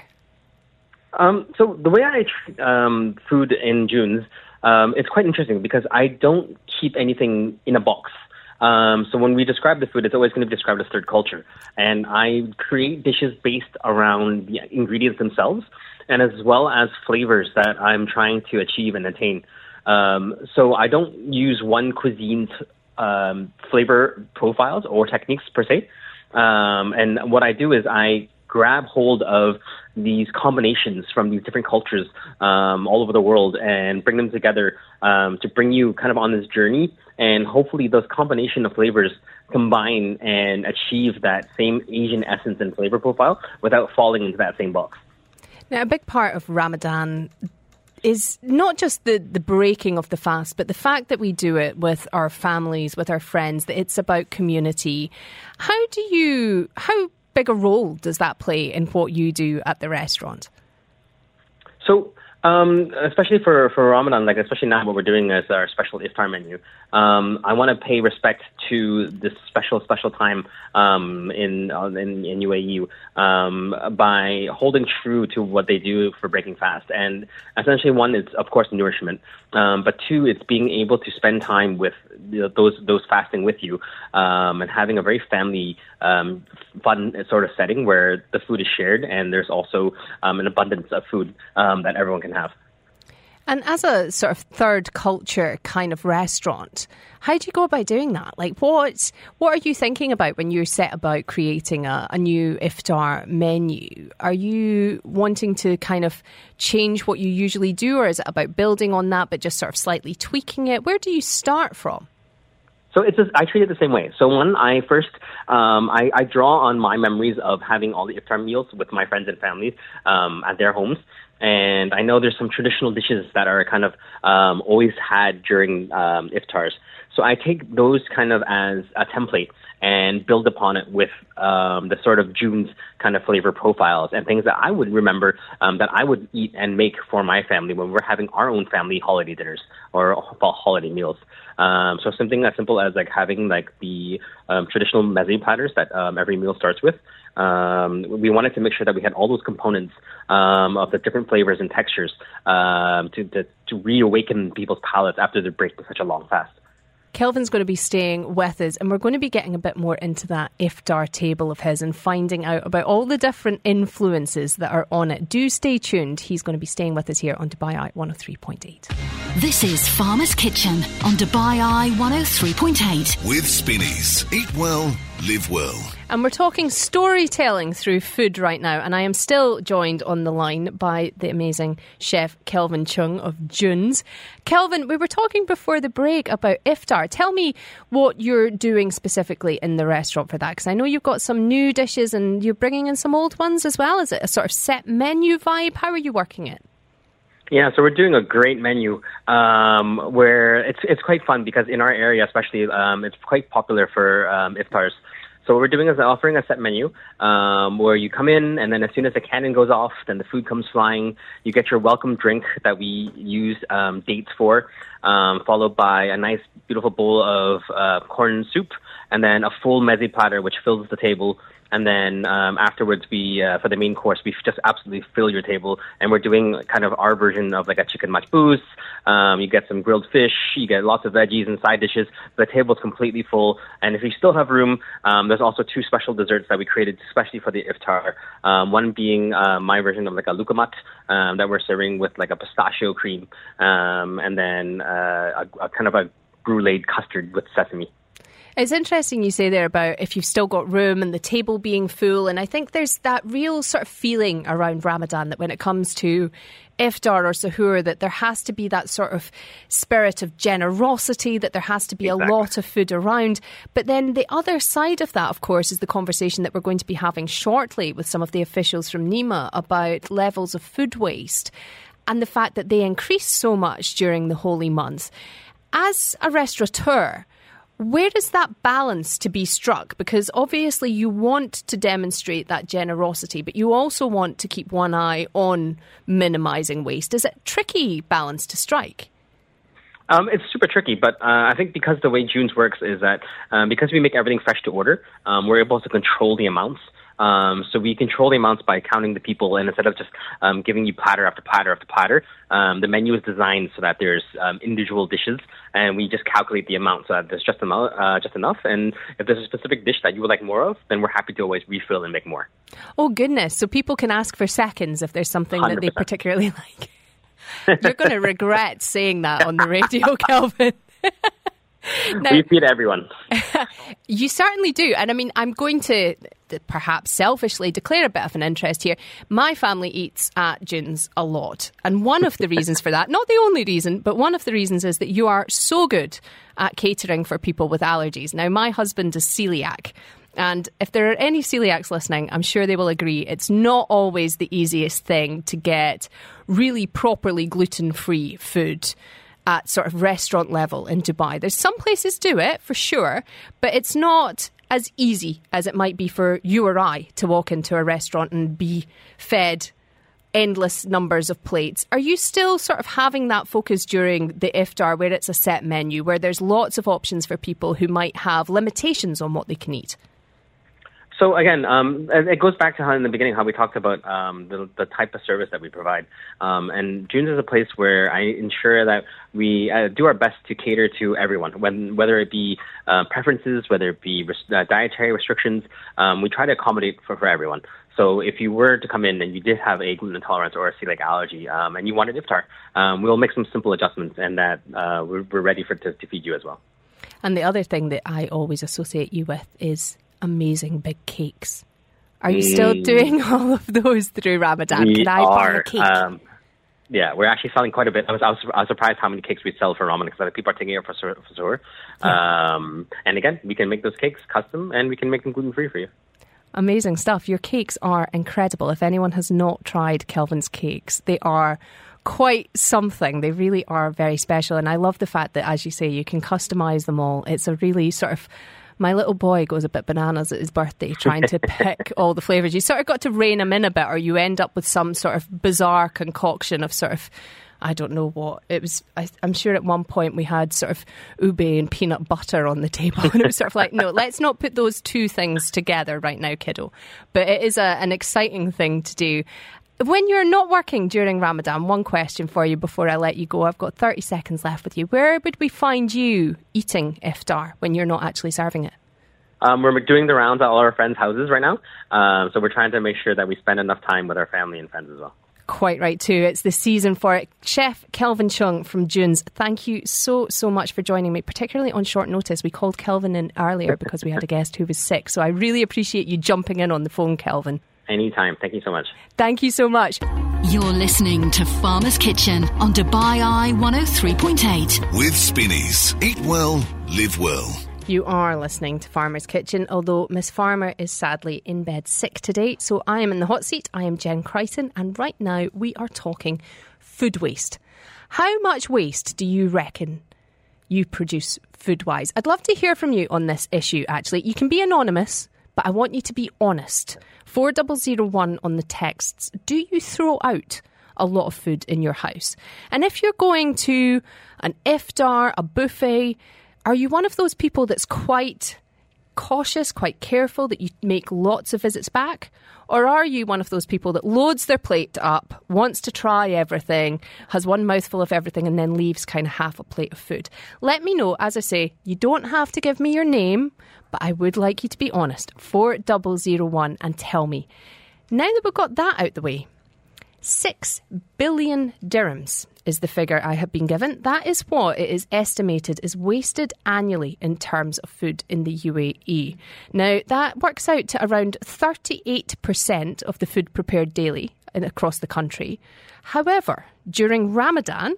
Um, so the way I treat um, food in June's, Um, it's quite interesting because I don't keep anything in a box. Um, so when we describe the food, it's always going to be described as third culture. And I create dishes based around the ingredients themselves and as well as flavors that I'm trying to achieve and attain. Um, so I don't use one cuisine's um, flavor profiles or techniques per se. Um, and what I do is I grab hold of these combinations from these different cultures um, all over the world and bring them together um, to bring you kind of on this journey. And hopefully those combination of flavors combine and achieve that same Asian essence and flavor profile without falling into that same box.
Now, a big part of Ramadan is not just the, the breaking of the fast, but the fact that we do it with our families, with our friends, that it's about community. How do you... how big a role does that play in what you do at the restaurant?
So, um, especially for, for Ramadan, like especially now what we're doing as our special iftar menu, um, I want to pay respect to this special, special time um, in, uh, in in U A E um, by holding true to what they do for breaking fast. And essentially, one is, of course, nourishment. Um, but two, it's being able to spend time with you know, those those fasting with you um, and having a very family um, fun sort of setting where the food is shared and there's also um, an abundance of food um, that everyone can have.
And as a sort of third culture kind of restaurant, how do you go about doing that? Like, what what are you thinking about when you set about creating a, a new iftar menu? Are you wanting to kind of change what you usually do, or is it about building on that but just sort of slightly tweaking it? Where do you start from?
So it's just, I treat it the same way. So when I first, um, I, I draw on my memories of having all the iftar meals with my friends and families um, at their homes. And I know there's some traditional dishes that are kind of um, always had during um, iftars. So I take those kind of as a template and build upon it with um, the sort of June's kind of flavor profiles and things that I would remember um, that I would eat and make for my family when we're having our own family holiday dinners or holiday meals. Um, so something as simple as like having like the um, traditional meze platters that um, every meal starts with. Um, we wanted to make sure that we had all those components um, of the different flavors and textures um, to, to to reawaken people's palates after they're breaking such a long fast.
Kelvin's going to be staying with us, and we're going to be getting a bit more into that iftar table of his and finding out about all the different influences that are on it. Do stay tuned. He's going to be staying with us here on Dubai Eye one oh three point eight.
This is Farmer's Kitchen on Dubai Eye one oh three point eight.
With Spinneys. Eat well, live well.
And we're talking storytelling through food right now. And I am still joined on the line by the amazing chef Kelvin Chung of June's. Kelvin, we were talking before the break about iftar. Tell me what you're doing specifically in the restaurant for that, because I know you've got some new dishes and you're bringing in some old ones as well. Is it a sort of set menu vibe? How are you working it?
Yeah, so we're doing a great menu um, where it's it's quite fun because in our area especially, um, it's quite popular for um, iftars. So what we're doing is offering a set menu um, where you come in and then as soon as the cannon goes off, then the food comes flying. You get your welcome drink that we use um, dates for, um, followed by a nice, beautiful bowl of uh, corn soup, and then a full meze platter which fills the table. And then um, afterwards, we uh, for the main course, we just absolutely fill your table. And we're doing kind of our version of like a chicken majboos. Um, you get some grilled fish, you get lots of veggies and side dishes. The table's completely full. And if you still have room, um, there's also two special desserts that we created especially for the iftar. Um, one being uh, my version of like a lukamat um, that we're serving with like a pistachio cream. Um, and then uh, a, a kind of a bruleed custard with sesame.
It's interesting you say there about if you've still got room and the table being full. And I think there's that real sort of feeling around Ramadan that when it comes to iftar or suhoor, that there has to be that sort of spirit of generosity, that there has to be exactly. a lot of food around. But then the other side of that, of course, is the conversation that we're going to be having shortly with some of the officials from NEMA about levels of food waste and the fact that they increase so much during the holy month. As a restaurateur, where is that balance to be struck? Because obviously you want to demonstrate that generosity, but you also want to keep one eye on minimising waste. Is it a tricky balance to strike?
Um, it's super tricky, but uh, I think because the way June's works is that um, because we make everything fresh to order, um, we're able to control the amounts. Um, so we control the amounts by counting the people, and instead of just um, giving you platter after platter after platter, um, the menu is designed so that there's um, individual dishes, and we just calculate the amount so that there's just, amount, uh, just enough. And if there's a specific dish that you would like more of, then we're happy to always refill and make more.
Oh, goodness. So people can ask for seconds if there's something
one hundred percent
that they particularly like. You're going to regret saying that on the radio, Kelvin.
Now, we feed everyone.
You certainly do. And I mean, I'm going to perhaps selfishly declare a bit of an interest here. My family eats at June's a lot. And one of the reasons for that, not the only reason, but one of the reasons is that you are so good at catering for people with allergies. Now, my husband is celiac. And if there are any celiacs listening, I'm sure they will agree it's not always the easiest thing to get really properly gluten-free food at sort of restaurant level in Dubai. There's some places do it for sure, but it's not as easy as it might be for you or I to walk into a restaurant and be fed endless numbers of plates. Are you still sort of having that focus during the iftar where it's a set menu, where there's lots of options for people who might have limitations on what they can eat?
So again, um, it goes back to how in the beginning how we talked about um, the, the type of service that we provide. Um, and June's is a place where I ensure that we uh, do our best to cater to everyone, when, whether it be uh, preferences, whether it be res- uh, dietary restrictions. Um, we try to accommodate for, for everyone. So if you were to come in and you did have a gluten intolerance or a celiac allergy um, and you wanted iftar, um, we'll make some simple adjustments and that uh, we're, we're ready for to, to feed you as well.
And the other thing that I always associate you with is amazing big cakes. Are you mm. still doing all of those through Ramadan?
We
Can I
are,
buy a cake?
Um, yeah, we're actually selling quite a bit. I was, I was, I was surprised how many cakes we sell for Ramadan because other people are taking it for suhoor. For yeah. um, and again, we can make those cakes custom and we can make them gluten-free for you.
Amazing stuff. Your cakes are incredible. If anyone has not tried Kelvin's cakes, they are quite something. They really are very special. And I love the fact that, as you say, you can customise them all. It's a really sort of... My little boy goes a bit bananas at his birthday trying to pick all the flavours. You sort of got to rein him in a bit or you end up with some sort of bizarre concoction of sort of, I don't know what. It was. I, I'm sure at one point we had sort of ube and peanut butter on the table. And it was sort of like, no, let's not put those two things together right now, kiddo. But it is a, an exciting thing to do. When you're not working during Ramadan, one question for you before I let you go. I've got thirty seconds left with you. Where would we find you eating iftar when you're not actually serving it?
Um, we're doing the rounds at all our friends' houses right now. Um, so we're trying to make sure that we spend enough time with our family and friends as well.
Quite right too. It's the season for it. Chef Kelvin Chung from June's, thank you so, so much for joining me, particularly on short notice. We called Kelvin in earlier because we had a guest who was sick. So I really appreciate you jumping in on the phone, Kelvin.
Anytime. Thank you so much.
Thank you so much.
You're listening to Farmer's Kitchen on Dubai Eye one oh three point eight.
With Spinneys. Eat well, live well.
You are listening to Farmer's Kitchen, although Miss Farmer is sadly in bed sick today. So I am in the hot seat. I am Jen Crichton, and right now we are talking food waste. How much waste do you reckon you produce food-wise? I'd love to hear from you on this issue, actually. You can be anonymous, but I want you to be honest. four zero zero one on the texts. Do you throw out a lot of food in your house? And if you're going to an iftar, a buffet, are you one of those people that's quite cautious, quite careful, that you make lots of visits back? Or are you one of those people that loads their plate up, wants to try everything, has one mouthful of everything and then leaves kind of half a plate of food? Let me know. As I say, you don't have to give me your name, but I would like you to be honest. four zero zero one and tell me. Now that we've got that out the way, six billion dirhams is the figure I have been given. That is what it is estimated is wasted annually in terms of food in the U A E. Now, that works out to around thirty-eight percent of the food prepared daily in, across the country. However, during Ramadan,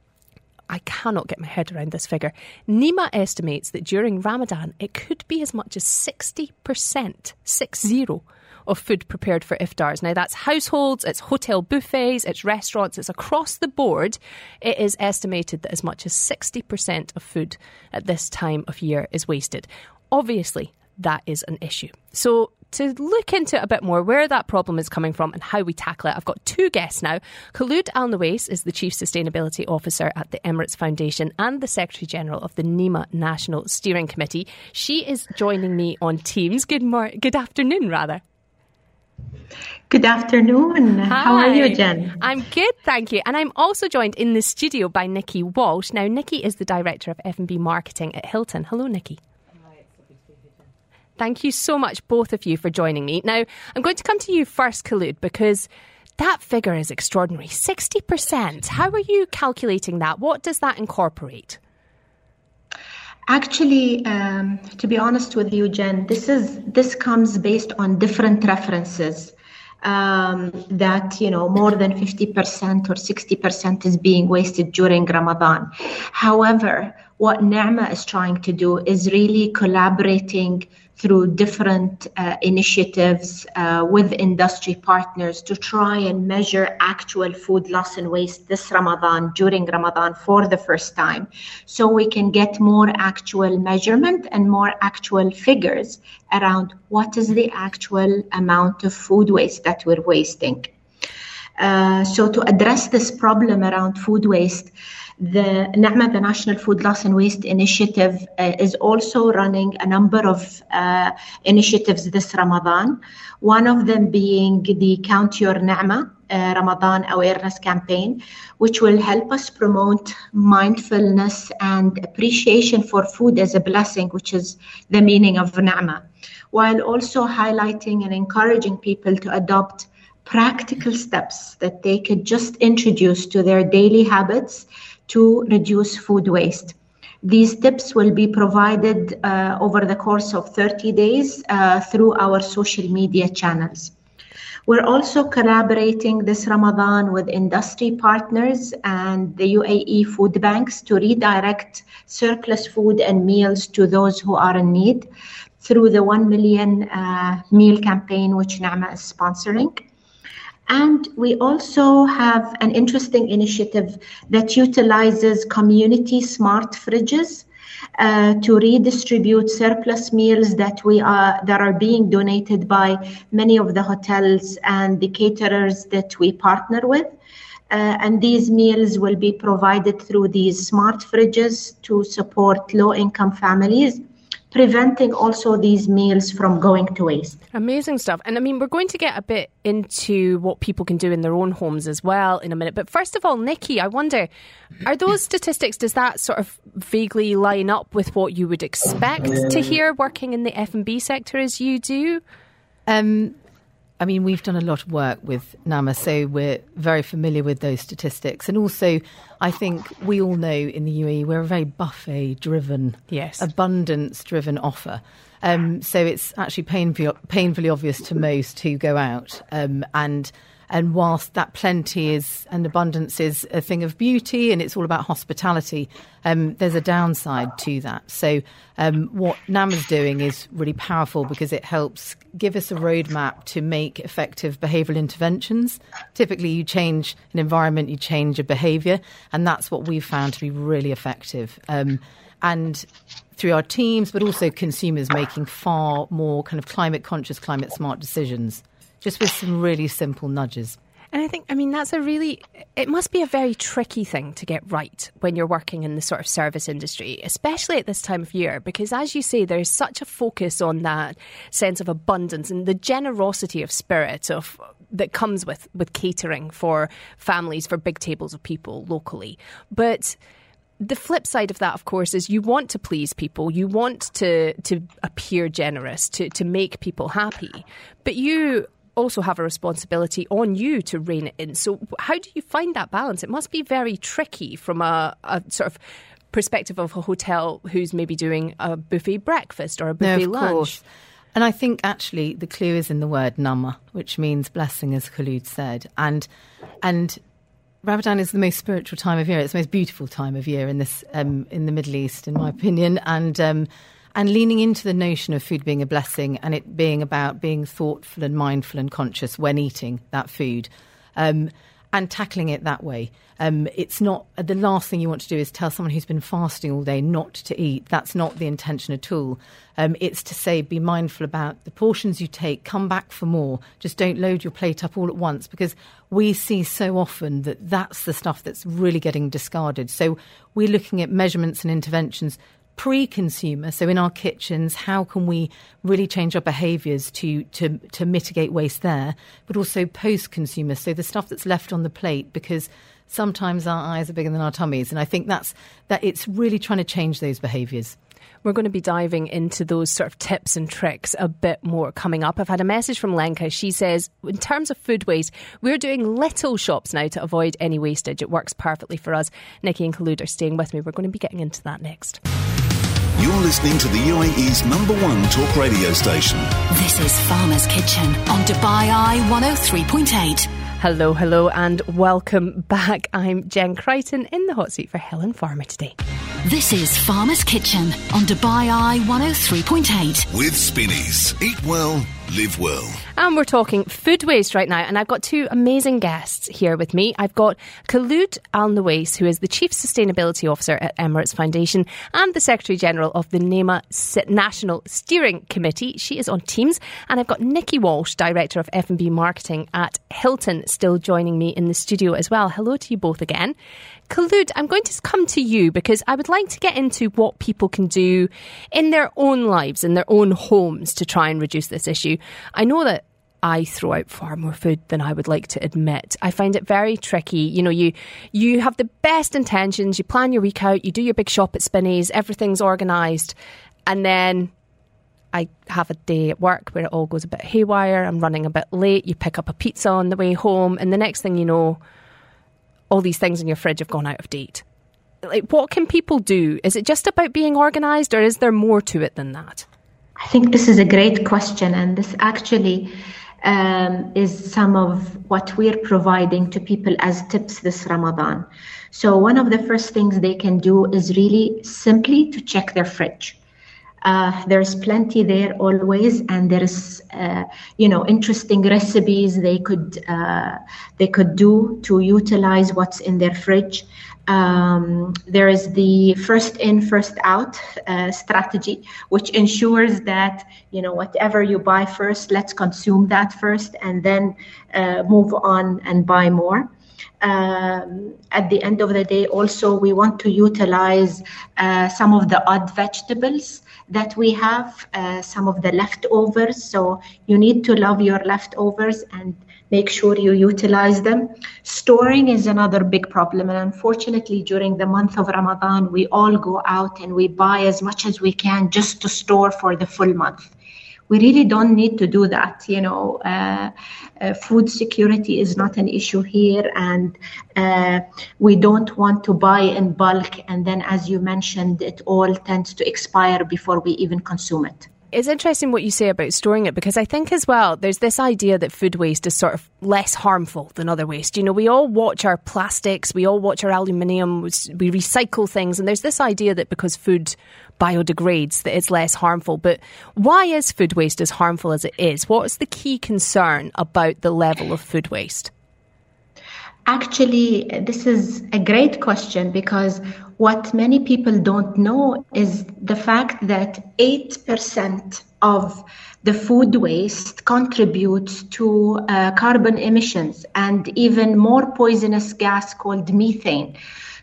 I cannot get my head around this figure. NEMA estimates that during Ramadan, it could be as much as sixty percent, six zero, of food prepared for iftars. Now, that's households, it's hotel buffets, it's restaurants, it's across the board. It is estimated that as much as sixty percent of food at this time of year is wasted. Obviously, that is an issue. So, to look into it a bit more, where that problem is coming from and how we tackle it, I've got two guests now. Khulud Al Nawais is the Chief Sustainability Officer at the Emirates Foundation and the Secretary General of the NEMA National Steering Committee. She is joining me on Teams. Good mor- Good afternoon, rather.
Good afternoon.
Hi.
How are you, Jen?
I'm good, thank you. And I'm also joined in the studio by Nikki Walsh. Now, Nikki is the Director of F and B Marketing at Hilton. Hello, Nikki. Thank you so much, both of you, for joining me. Now, I'm going to come to you first, Khulud, because that figure is extraordinary. sixty percent. How are you calculating that? What does that incorporate?
Actually, um, to be honest with you, Jen, this is this comes based on different references. Um, that, you know, more than fifty percent or sixty percent is being wasted during Ramadan. However, what NEMA is trying to do is really collaborating through different uh, initiatives uh, with industry partners to try and measure actual food loss and waste this Ramadan, during Ramadan for the first time. So we can get more actual measurement and more actual figures around what is the actual amount of food waste that we're wasting. Uh, so to address this problem around food waste, the NEMA, the National Food Loss and Waste Initiative, uh, is also running a number of uh, initiatives this Ramadan. One of them being the Count Your NEMA uh, Ramadan Awareness Campaign, which will help us promote mindfulness and appreciation for food as a blessing, which is the meaning of NEMA, while also highlighting and encouraging people to adopt practical steps that they could just introduce to their daily habits to reduce food waste. These tips will be provided uh, over the course of thirty days uh, through our social media channels. We're also collaborating this Ramadan with industry partners and the U A E food banks to redirect surplus food and meals to those who are in need through the one million uh, meal campaign, which NEMA is sponsoring. And we also have an interesting initiative that utilizes community smart fridges uh, to redistribute surplus meals that we are that are being donated by many of the hotels and the caterers that we partner with. Uh, and these meals will be provided through these smart fridges to support low-income families, preventing also these meals from going to waste.
Amazing stuff. And I mean, we're going to get a bit into what people can do in their own homes as well in a minute. But first of all, Nikki, I wonder, are those statistics, does that sort of vaguely line up with what you would expect to hear working in the F and B sector as you do?
Um,
I mean, we've done a lot of work with NAMA, so we're very familiar with those statistics. And also, I think we all know in the U A E we're a very buffet-driven,
yes.
abundance-driven offer. Um, so it's actually painfully, painfully obvious to most who go out. Um, and and whilst that plenty is and abundance is a thing of beauty and it's all about hospitality, um, there's a downside to that. So um, what NAMA's doing is really powerful because it helps give us a roadmap to make effective behavioural interventions. Typically, you change an environment, you change a behaviour, and that's what we've found to be really effective. Um, and through our teams, but also consumers making far more kind of climate conscious, climate smart decisions, just with some really simple nudges.
And I think, I mean, that's a really, it must be a very tricky thing to get right when you're working in the sort of service industry, especially at this time of year, because as you say, there's such a focus on that sense of abundance and the generosity of spirit of that comes with, with catering for families, for big tables of people locally. But the flip side of that, of course, is you want to please people. You want to to appear generous, to, to make people happy. But you also have a responsibility on you to rein it in. So how do you find that balance? It must be very tricky from a, a sort of perspective of a hotel who's maybe doing a buffet breakfast or a buffet
no, of
lunch.
Course. And I think actually the clue is in the word nama, which means blessing, as Khulud said. And and Ramadan is the most spiritual time of year. It's the most beautiful time of year in this um, in the Middle East, in my opinion. And um, and leaning into the notion of food being a blessing and it being about being thoughtful and mindful and conscious when eating that food, um, and tackling it that way. Um, it's not the last thing you want to do is tell someone who's been fasting all day not to eat. That's not the intention at all. Um, it's to say be mindful about the portions you take, come back for more. Just don't load your plate up all at once, because we see so often that that's the stuff that's really getting discarded. So we're looking at measurements and interventions pre-consumer, so in our kitchens, how can we really change our behaviours to, to to mitigate waste there, but also post-consumer, so the stuff that's left on the plate, because sometimes our eyes are bigger than our tummies, and I think that's that it's really trying to change those behaviours.
We're going to be diving into those sort of tips and tricks a bit more coming up. I've had a message from Lenka. She says, in terms of food waste, we're doing little shops now to avoid any wastage. It works perfectly for us. Nikki and Khulud are staying with me. We're going to be getting into that next.
You're listening to the U A E's number one talk radio station.
This is Farmer's Kitchen on Dubai Eye one oh three point eight.
Hello, hello, and welcome back. I'm Jen Crichton in the hot seat for Helen Farmer today.
This is Farmer's Kitchen on Dubai Eye one oh three point eight.
With Spinneys. Eat well, live well.
And we're talking food waste right now, and I've got two amazing guests here with me. I've got Khulud Al-Nawais, who is the Chief Sustainability Officer at Emirates Foundation and the Secretary General of the NEMA National Steering Committee. She is on Teams. And I've got Nikki Walsh, Director of F and B Marketing at Hilton, still joining me in the studio as well. Hello to you both again. Khulud, I'm going to come to you because I would like to get into what people can do in their own lives, in their own homes, to try and reduce this issue. I know that I throw out far more food than I would like to admit. I find it very tricky. You know, you you have the best intentions, you plan your week out, you do your big shop at Spinneys, everything's organised, and then I have a day at work where it all goes a bit haywire, I'm running a bit late, you pick up a pizza on the way home, and the next thing you know, all these things in your fridge have gone out of date. Like, what can people do? Is it just about being organised, or is there more to it than that?
I think this is a great question, and this actually um, is some of what we're providing to people as tips this Ramadan. So one of the first things they can do is really simply to check their fridge. Uh, there's plenty there always, and there's uh, you know interesting recipes they could uh, they could do to utilize what's in their fridge. Um, there is the first in, first out uh, strategy, which ensures that you know whatever you buy first, let's consume that first, and then uh, move on and buy more. Um, at the end of the day, also we want to utilize uh, some of the odd vegetables that we have, uh, some of the leftovers. So you need to love your leftovers and make sure you utilize them. Storing is another big problem. And unfortunately, during the month of Ramadan, we all go out and we buy as much as we can just to store for the full month. We really don't need to do that. You know, uh, uh, food security is not an issue here, and uh, we don't want to buy in bulk. And then, as you mentioned, it all tends to expire before we even consume it.
It's interesting what you say about storing it, because I think as well there's this idea that food waste is sort of less harmful than other waste. You know, we all watch our plastics, we all watch our aluminium, we recycle things, and there's this idea that because food biodegrades that it's less harmful. But why is food waste as harmful as it is? What is the key concern about the level of food waste?
Actually, this is a great question, because what many people don't know is the fact that eight percent of the food waste contributes to uh, carbon emissions and even more poisonous gas called methane.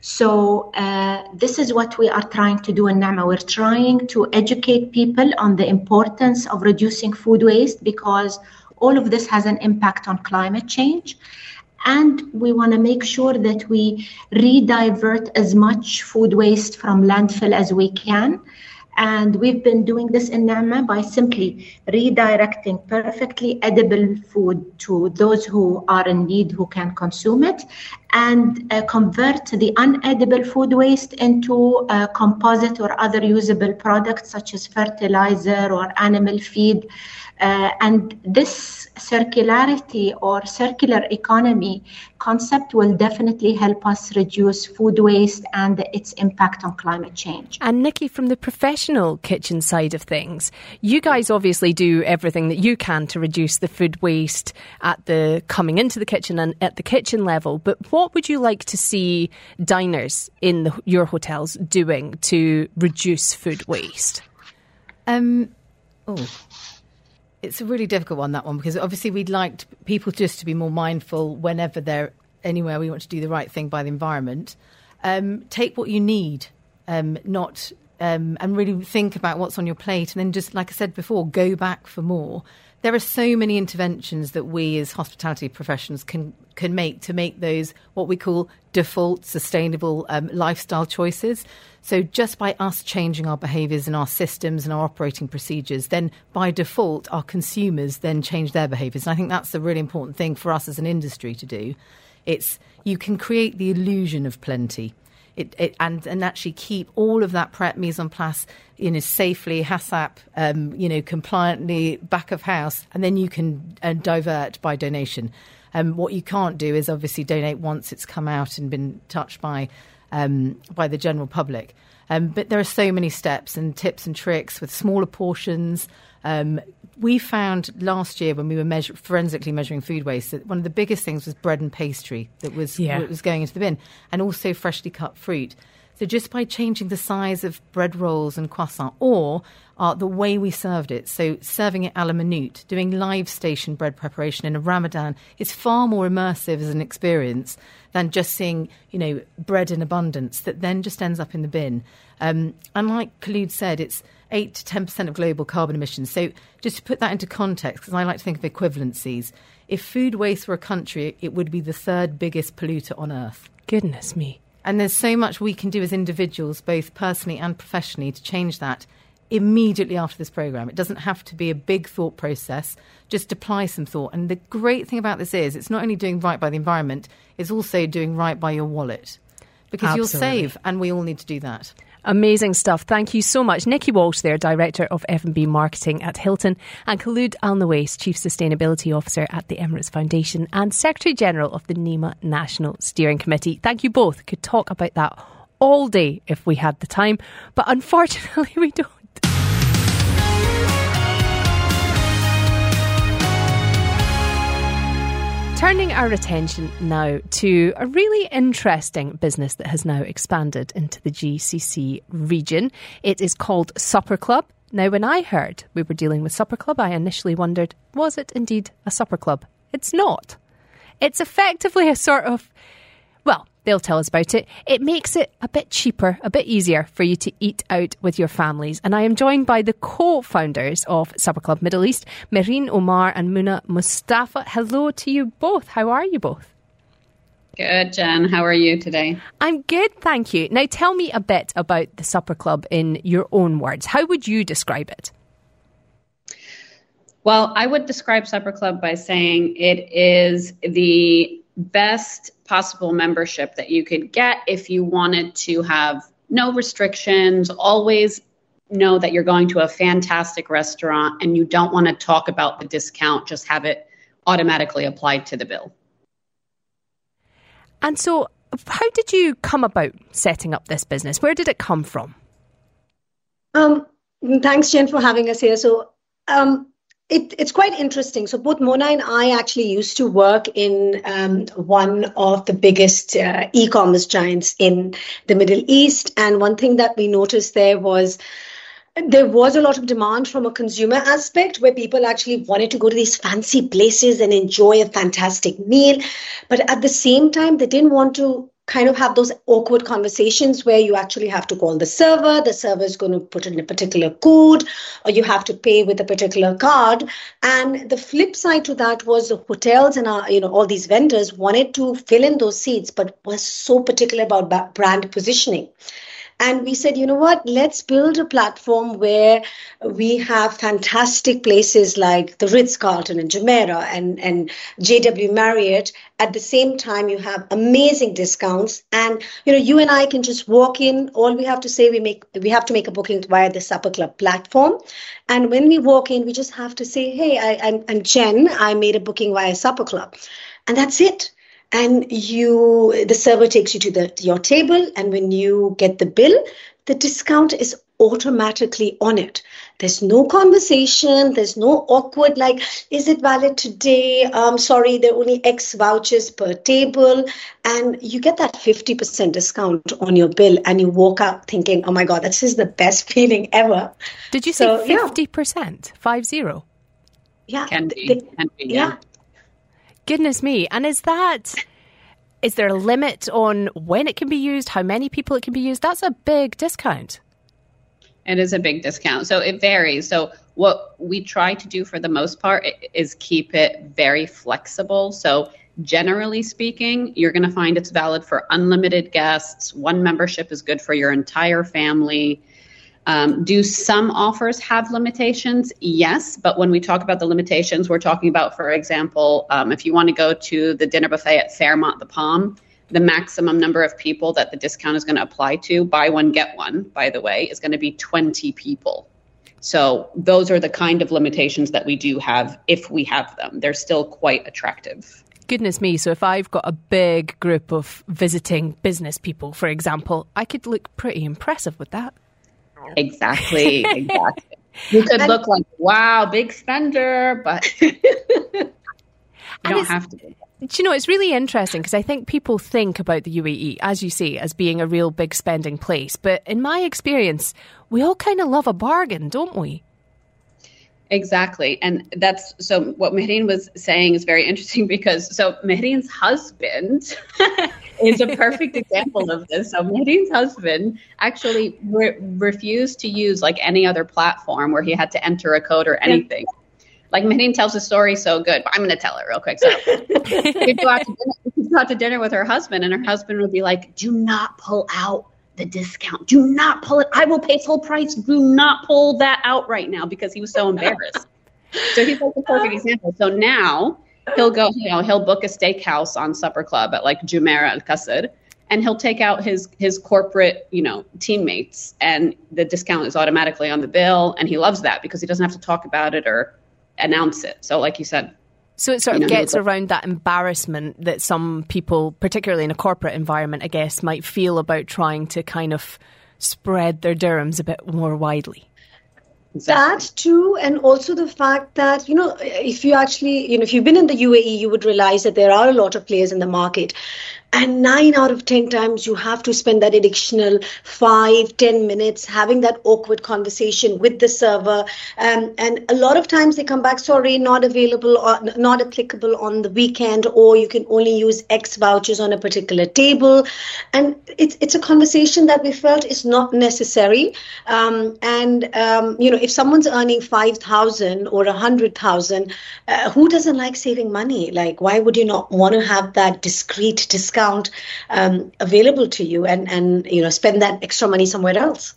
So uh, this is what we are trying to do in Naama. We're trying to educate people on the importance of reducing food waste, because all of this has an impact on climate change. And we want to make sure that we re-divert as much food waste from landfill as we can. And we've been doing this in Naama by simply redirecting perfectly edible food to those who are in need, who can consume it, and uh, convert the unedible food waste into uh, composite or other usable products such as fertilizer or animal feed. Uh, and this circularity or circular economy concept will definitely help us reduce food waste and its impact on climate change.
And Nikki, from the professional kitchen side of things, you guys obviously do everything that you can to reduce the food waste at the coming into the kitchen and at the kitchen level. But what would you like to see diners in the, your hotels doing to reduce food waste?
Um, oh. It's a really difficult one, that one, because obviously we'd like people just to be more mindful whenever they're anywhere we want to do the right thing by the environment. Um, take what you need, um, not um, and really think about what's on your plate, and then just, like I said before, go back for more. There are so many interventions that we as hospitality professionals can can make to make those what we call default sustainable um, lifestyle choices. So just by us changing our behaviours and our systems and our operating procedures, then by default our consumers then change their behaviours. And I think that's a really important thing for us as an industry to do. It's you can create the illusion of plenty. It, it, and, and actually keep all of that prep mise en place, you know, safely, HACCP, um, you know, compliantly, back of house, and then you can uh, divert by donation. Um, what you can't do is obviously donate once it's come out and been touched by um, by the general public. Um, but there are so many steps and tips and tricks with smaller portions. Um, we found last year when we were measure- forensically measuring food waste that one of the biggest things was bread and pastry that was,
yeah.
was going into the bin, and also freshly cut fruit. So just by changing the size of bread rolls and croissant, or uh, the way we served it, so serving it a la minute, doing live station bread preparation in a Ramadan, is far more immersive as an experience than just seeing, you know, bread in abundance that then just ends up in the bin. Um, and like Khulud said, it's eight to ten percent of global carbon emissions. So just to put that into context, because I like to think of equivalencies, if food waste were a country, it would be the third biggest polluter on Earth.
Goodness me.
And there's so much we can do as individuals, both personally and professionally, to change that immediately after this programme. It doesn't have to be a big thought process. Just apply some thought. And the great thing about this is it's not only doing right by the environment, it's also doing right by your wallet. Because
Absolutely.
you'll save, and we all need to do that.
Amazing stuff. Thank you so much. Nikki Walsh there, Director of F and B Marketing at Hilton, and Khulud Al-Nawais, Chief Sustainability Officer at the Emirates Foundation and Secretary General of the NEMA National Steering Committee. Thank you both. Could talk about that all day if we had the time, but unfortunately we don't. Turning our attention now to a really interesting business that has now expanded into the G C C region. It is called Supper Club. Now, when I heard we were dealing with Supper Club, I initially wondered, was it indeed a supper club? It's not. It's effectively a sort of, well, they'll tell us about it. It makes it a bit cheaper, a bit easier for you to eat out with your families. And I am joined by the co-founders of Supper Club Middle East, Mehreen Omar and Muna Mustafa. Hello to you both. How are you both?
Good, Jen. How are you today?
I'm good, thank you. Now tell me a bit about the Supper Club in your own words. How would you describe it?
Well, I would describe Supper Club by saying it is the best possible membership that you could get if you wanted to have no restrictions, always know that you're going to a fantastic restaurant and you don't want to talk about the discount, just have it automatically applied to the bill.
And so how did you come about setting up this business? Where did it come from?
Um, thanks, Jen, for having us here. So um, it, it's quite interesting. So both Mona and I actually used to work in um, one of the biggest uh, e-commerce giants in the Middle East. And one thing that we noticed there was there was a lot of demand from a consumer aspect where people actually wanted to go to these fancy places and enjoy a fantastic meal. But at the same time, they didn't want to kind of have those awkward conversations where you actually have to call the server, the server is going to put in a particular code, or you have to pay with a particular card. And the flip side to that was the hotels and our, you know, all these vendors wanted to fill in those seats, but was so particular about brand positioning. And we said, you know what, let's build a platform where we have fantastic places like the Ritz-Carlton and Jumeirah and, and J W Marriott. At the same time, you have amazing discounts. And, you know, you and I can just walk in. All we have to say, we make we have to make a booking via the Supper Club platform. And when we walk in, we just have to say, hey, I, I'm, I'm Jen. I made a booking via Supper Club. And that's it. And you, the server takes you to the your table, and when you get the bill, the discount is automatically on it. There's no conversation. There's no awkward, like, is it valid today? Um, sorry, there are only X vouchers per table. And you get that fifty percent discount on your bill, and you walk out thinking, oh my God, this is the best feeling ever.
Did you
so,
say fifty percent? Yeah. Five zero?
Yeah.
Can be.
They,
Can be,
yeah.
yeah.
Goodness me. And is that, is there a limit on when it can be used, how many people it can be used? That's a big discount.
It is a big discount. So it varies. So what we try to do for the most part is keep it very flexible. So generally speaking, you're going to find it's valid for unlimited guests. One membership is good for your entire family. Um, do some offers have limitations? Yes. But when we talk about the limitations, we're talking about, for example, um, if you want to go to the dinner buffet at Fairmont the Palm, the maximum number of people that the discount is going to apply to, buy one, get one, by the way, is going to be twenty people. So those are the kind of limitations that we do have if we have them. They're still quite attractive.
Goodness me. So if I've got a big group of visiting business people, for example, I could look pretty impressive with that.
Exactly, exactly. You could look like, wow, big spender, but you don't have to be.
Do you know, it's really interesting because I think people think about the U A E, as you say, as being a real big spending place. But in my experience, we all kind of love a bargain, don't we?
Exactly. And that's, so what Mehreen was saying is very interesting because, so Mehreen's husband is a perfect example of this. So Mehreen's husband actually re- refused to use like any other platform where he had to enter a code or anything. Yeah. Like Mehreen tells the story so good, but I'm going to tell it real quick. So she'd go out to dinner, she'd go out to dinner with her husband, and her husband would be like, do not pull out the discount. Do not pull it. I will pay full price. Do not pull that out right now, because he was so embarrassed. So he's like the perfect example. So now he'll go, you know, he'll book a steakhouse on Supper Club at like Jumeirah Al Qasr, and he'll take out his his corporate, you know, teammates, and the discount is automatically on the bill. And he loves that because he doesn't have to talk about it or announce it. So like you said,
so it sort of
you know,
gets around that embarrassment that some people, particularly in a corporate environment, I guess, might feel about trying to kind of spread their dirhams a bit more widely.
Exactly. That too, and also the fact that, you know, if you actually, you know, if you've been in the U A E, you would realize that there are a lot of players in the market. And nine out of ten times you have to spend that additional five, ten minutes having that awkward conversation with the server. Um, and a lot of times they come back, sorry, not available or not applicable on the weekend, or you can only use X vouchers on a particular table. And it's it's a conversation that we felt is not necessary. Um, and, um, you know, if someone's earning five thousand or one hundred thousand, uh, who doesn't like saving money? Like, why would you not want to have that discrete discount Um, available to you and, and, you know, spend that extra money somewhere else?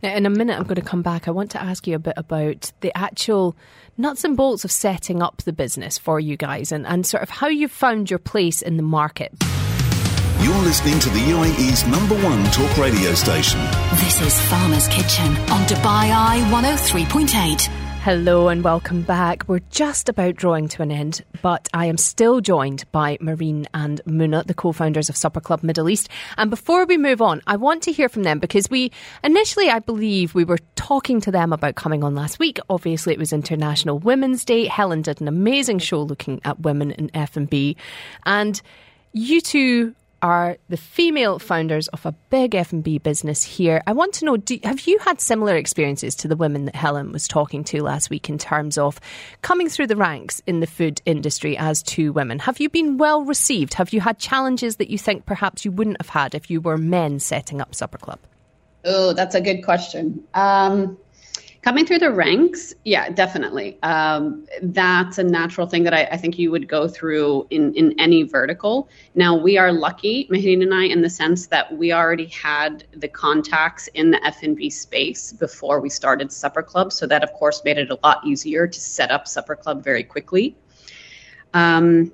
Now, in a minute, I'm going to come back. I want to ask you a bit about the actual nuts and bolts of setting up the business for you guys and, and sort of how you found your place in the market.
You're listening to the U A E's number one talk radio station.
This is Farmer's Kitchen on Dubai Eye one oh three point eight.
Hello and welcome back. We're just about drawing to an end, but I am still joined by Marine and Muna, the co-founders of Supper Club Middle East. And before we move on, I want to hear from them because we initially, I believe, we were talking to them about coming on last week. Obviously, it was International Women's Day. Helen did an amazing show looking at women in F and B. And you two are the female founders of a big F and B business here. I want to know, do, have you had similar experiences to the women that Helen was talking to last week in terms of coming through the ranks in the food industry as two women? Have you been well received? Have you had challenges that you think perhaps you wouldn't have had if you were men setting up Supper Club?
Oh, that's a good question. Um, coming through the ranks, yeah, definitely. Um, that's a natural thing that I, I think you would go through in, in any vertical. Now, we are lucky, Mehreen and I, in the sense that we already had the contacts in the F and B space before we started Supper Club. So that, of course, made it a lot easier to set up Supper Club very quickly. Um,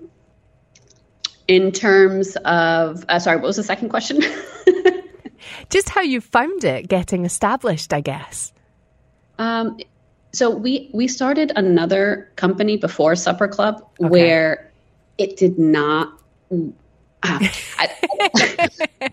in terms of, uh, sorry, what was the second question?
Just how you found it getting established, I guess.
Um, so we, we started another company before Supper Club okay. where it did not. Uh, I, I,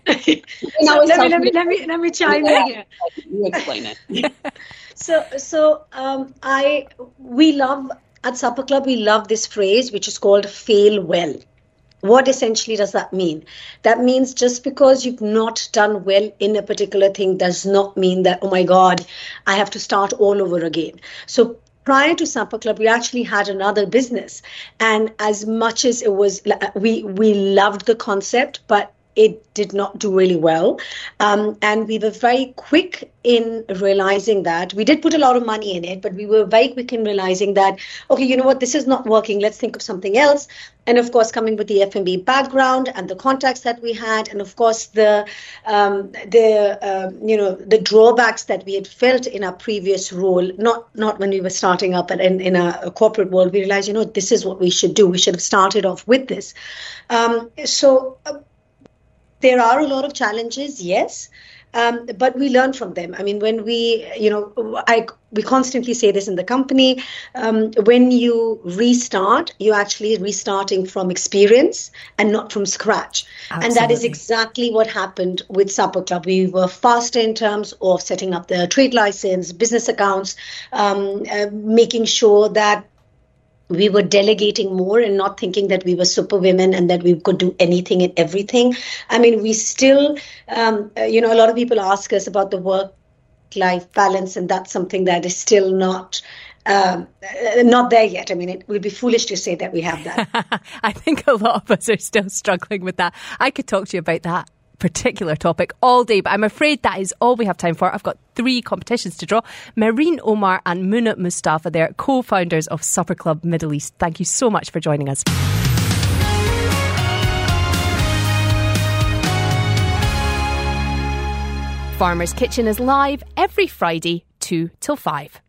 so let, me, let me let me let me chime in here.
You explain it.
so so um, I we love at Supper Club we love this phrase which is called fail well. What essentially does that mean? That means just because you've not done well in a particular thing does not mean that, oh my God, I have to start all over again. So prior to Supper Club, we actually had another business. And as much as it was, we, we loved the concept, but it did not do really well. Um, and we were very quick in realizing that. We did put a lot of money in it, but we were very quick in realizing that, okay, you know what, this is not working. Let's think of something else. And of course, coming with the F and B background and the contacts that we had, and of course, the, um, the uh, you know, the drawbacks that we had felt in our previous role, not not when we were starting up but in, in a, a corporate world, we realized, you know, this is what we should do. We should have started off with this. Um, so, uh, There are a lot of challenges, yes, um, but we learn from them. I mean, when we, you know, I we constantly say this in the company, um, when you restart, you're actually restarting from experience and not from scratch. Absolutely. And that is exactly what happened with Supper Club. We were faster in terms of setting up the trade license, business accounts, um, uh, making sure that we were delegating more and not thinking that we were superwomen and that we could do anything and everything. I mean, we still, um, uh, you know, a lot of people ask us about the work-life balance, and that's something that is still not um, uh, not there yet. I mean, it would be foolish to say that we have that.
I think a lot of us are still struggling with that. I could talk to you about that particular topic all day, but I'm afraid that is all we have time for. I've got three competitions to draw. Mehreen Omar and Muna Mustafa, they're co-founders of Supper Club Middle East. Thank you so much for joining us. Farmer's Kitchen is live every Friday, two till five.